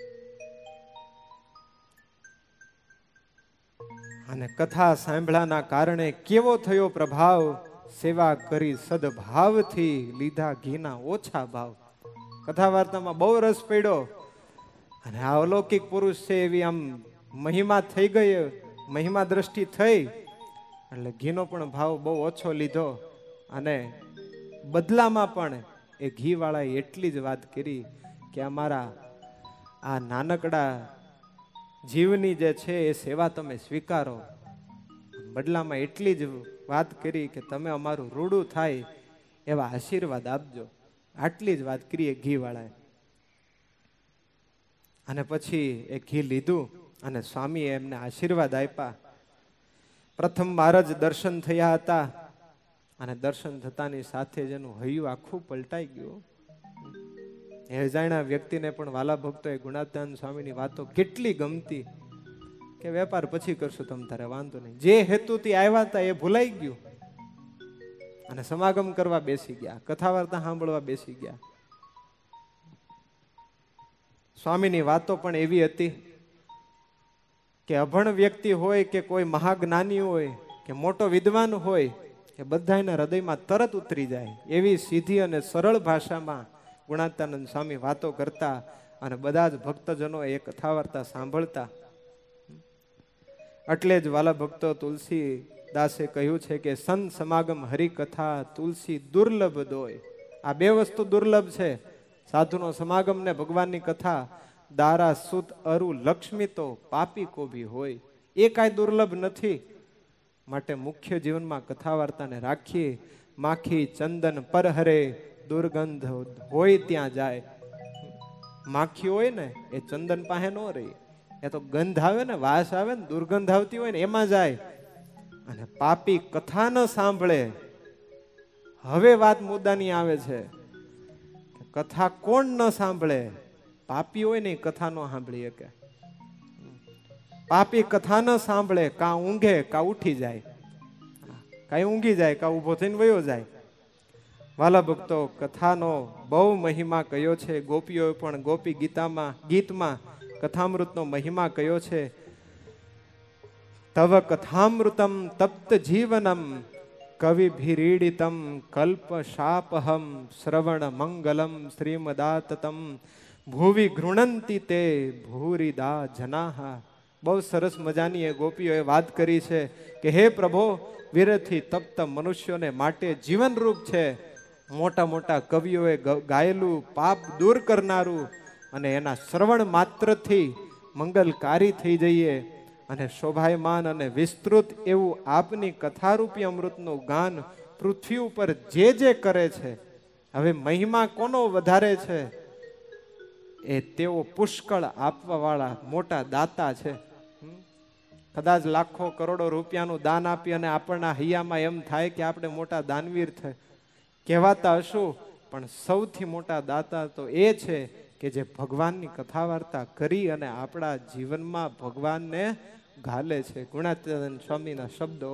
અને કથા સાંભળવાના કારણે કેવો થયો પ્રભાવ, સેવા કરી સદભાવથી લીધા ઘીના ઓછા ભાવ. કથા વાર્તામાં બહુ રસ પડ્યો અને આ અલૌકિક પુરુષ છે એવી આમ મહિમા થઈ ગઈ, મહિમા દ્રષ્ટિ થઈ, એટલે ઘીનો પણ ભાવ બહુ ઓછો લીધો. અને બદલામાં પણ એ ઘી વાળાએ એટલી જ વાત કરી કે અમારા આ નાનકડા જીવની જે છે એ સેવા તમે સ્વીકારો. બદલામાં એટલી જ વાત કરી કે તમે અમારું રૂડું થાય એવા આશીર્વાદ આપજો. આટલી જ વાત કરીએ ઘી વાળાએ. અને પછી એ ઘી લીધું અને સ્વામીએ એમને આશીર્વાદ આપ્યા. પ્રથમ વાર જ દર્શન થયા હતા અને દર્શન થતાની સાથે જ એનું હૈયું આખું પલટાઈ ગયું. એ અજાણ્યા વ્યક્તિને પણ વાલા ભક્તોએ ગુણાતીતાનંદ સ્વામીની વાતો કેટલી ગમતી કે વેપાર પછી કરશું તમ તારે વાંધો નહીં. જે હેતુથી આવ્યા હતા એ ભૂલાઈ ગયું અને સમાગમ કરવા બેસી ગયા, કથા વાર્તા સાંભળવા બેસી ગયા. સ્વામીની વાતો પણ એવી હતી કે અભણ વ્યક્તિ હોય કે કોઈ મહાજ્ઞાની હોય કે મોટો વિદ્વાન હોય કે બધાના હૃદયમાં તરત ઉતરી જાય એવી સીધી અને સરળ ભાષામાં ગુણાતીતાનંદ સ્વામી વાતો કરતા અને બધા જ ભક્તજનો એ કથા વાર્તા સાંભળતા. એટલે જ વાલા ભક્તો તુલસીદાસે કહ્યું છે કે સંત સમાગમ હરિકથા તુલસી દુર્લભ દોય. આ બે વસ્તુ દુર્લભ છે, સાધુનો સમાગમ ને ભગવાનની કથા. દારા સુત અરુ લક્ષ્મી તો પાપી કો ભી હોય, એ કાંઈ દુર્લભ નથી. માટે મુખ્ય જીવનમાં કથા વાર્તાને રાખીએ. માખી ચંદન પર હરે દુર્ગંધ હોય ત્યાં જાય. માખી હોય ને એ ચંદન પાસે ન રહી, એ તો ગંધ આવે ને, વાસ આવે ને, દુર્ગંધ આવતી હોય ને એમાં જાય. અને પાપી કથા ન સાંભળે. હવે વાત મુદ્દાની આવે છે, કથા કોણ ન સાંભળે? પાપી હોય ને કથા ન સાંભળી શકે. પાપી કથા ન સાંભળે, કા ઊંઘે કા ઉઠી જાય, કાંઈ ઊંઘી જાય કા ઊભો થઈને વયો જાય. વાલા ભક્તો, કથાનો બહુ મહિમા કયો છે. ગોપીઓ પણ ગોપી ગીતામાં ગીતમાં કથામૃતનો મહિમા કયો છે. તવ કથામૃતમ તપ્ત જીવનમ કવિભિરીડિતમ કલ્પ શાપહમ શ્રવણ મંગલમ શ્રીમદાતતમ ભુવિ ગૃણંતી તે ભૂરિદા જનાહા. બહુ સરસ મજાની એ ગોપીઓએ વાત કરી છે કે હે પ્રભો, વિરહથી તપ્ત મનુષ્યોને માટે જીવનરૂપ છે. મોટા મોટા કવિઓએ ગાયેલું પાપ દૂર કરનારું અને એના શ્રવણ માત્રથી મંગલકારી થઈ જઈએ અને શોભાયમાન અને વિસ્તૃત એવું આપની કથારૂપી અમૃતનું ગાન પૃથ્વી ઉપર જે જે કરે છે. હવે મહિમા કોનો વધારે છે? એ તેઓ પુષ્કળ આપવા વાળા મોટા દાતા છે. કદાચ લાખો કરોડો રૂપિયાનું દાન આપી અને આપણના હૈયામાં એમ થાય કે આપણે મોટા દાનવીર થાય કહેવાતા હશું, પણ સૌથી મોટા દાતા તો એ છે કે જે ભગવાનની કથા વાર્તા કરી અને આપણા જીવનમાં ભગવાનને ઘાલે છે. ગુણાતીતાનંદ સ્વામીના શબ્દો,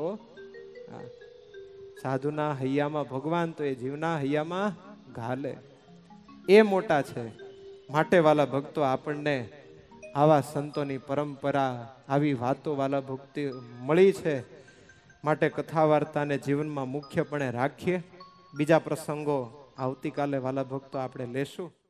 સાધુના હૈયામાં ભગવાન તો એ જીવના હૈયામાં ઘાલે, એ મોટા છે. માટે વાલા ભક્તો, આપણને આવા સંતોની પરંપરા, આવી વાતો વાલા ભક્તિ મળી છે. માટે કથા વાર્તાને જીવનમાં મુખ્યપણે રાખીએ. બીજા પ્રસંગો આવતીકાલે વાલા ભક્તો આપણે લેશું.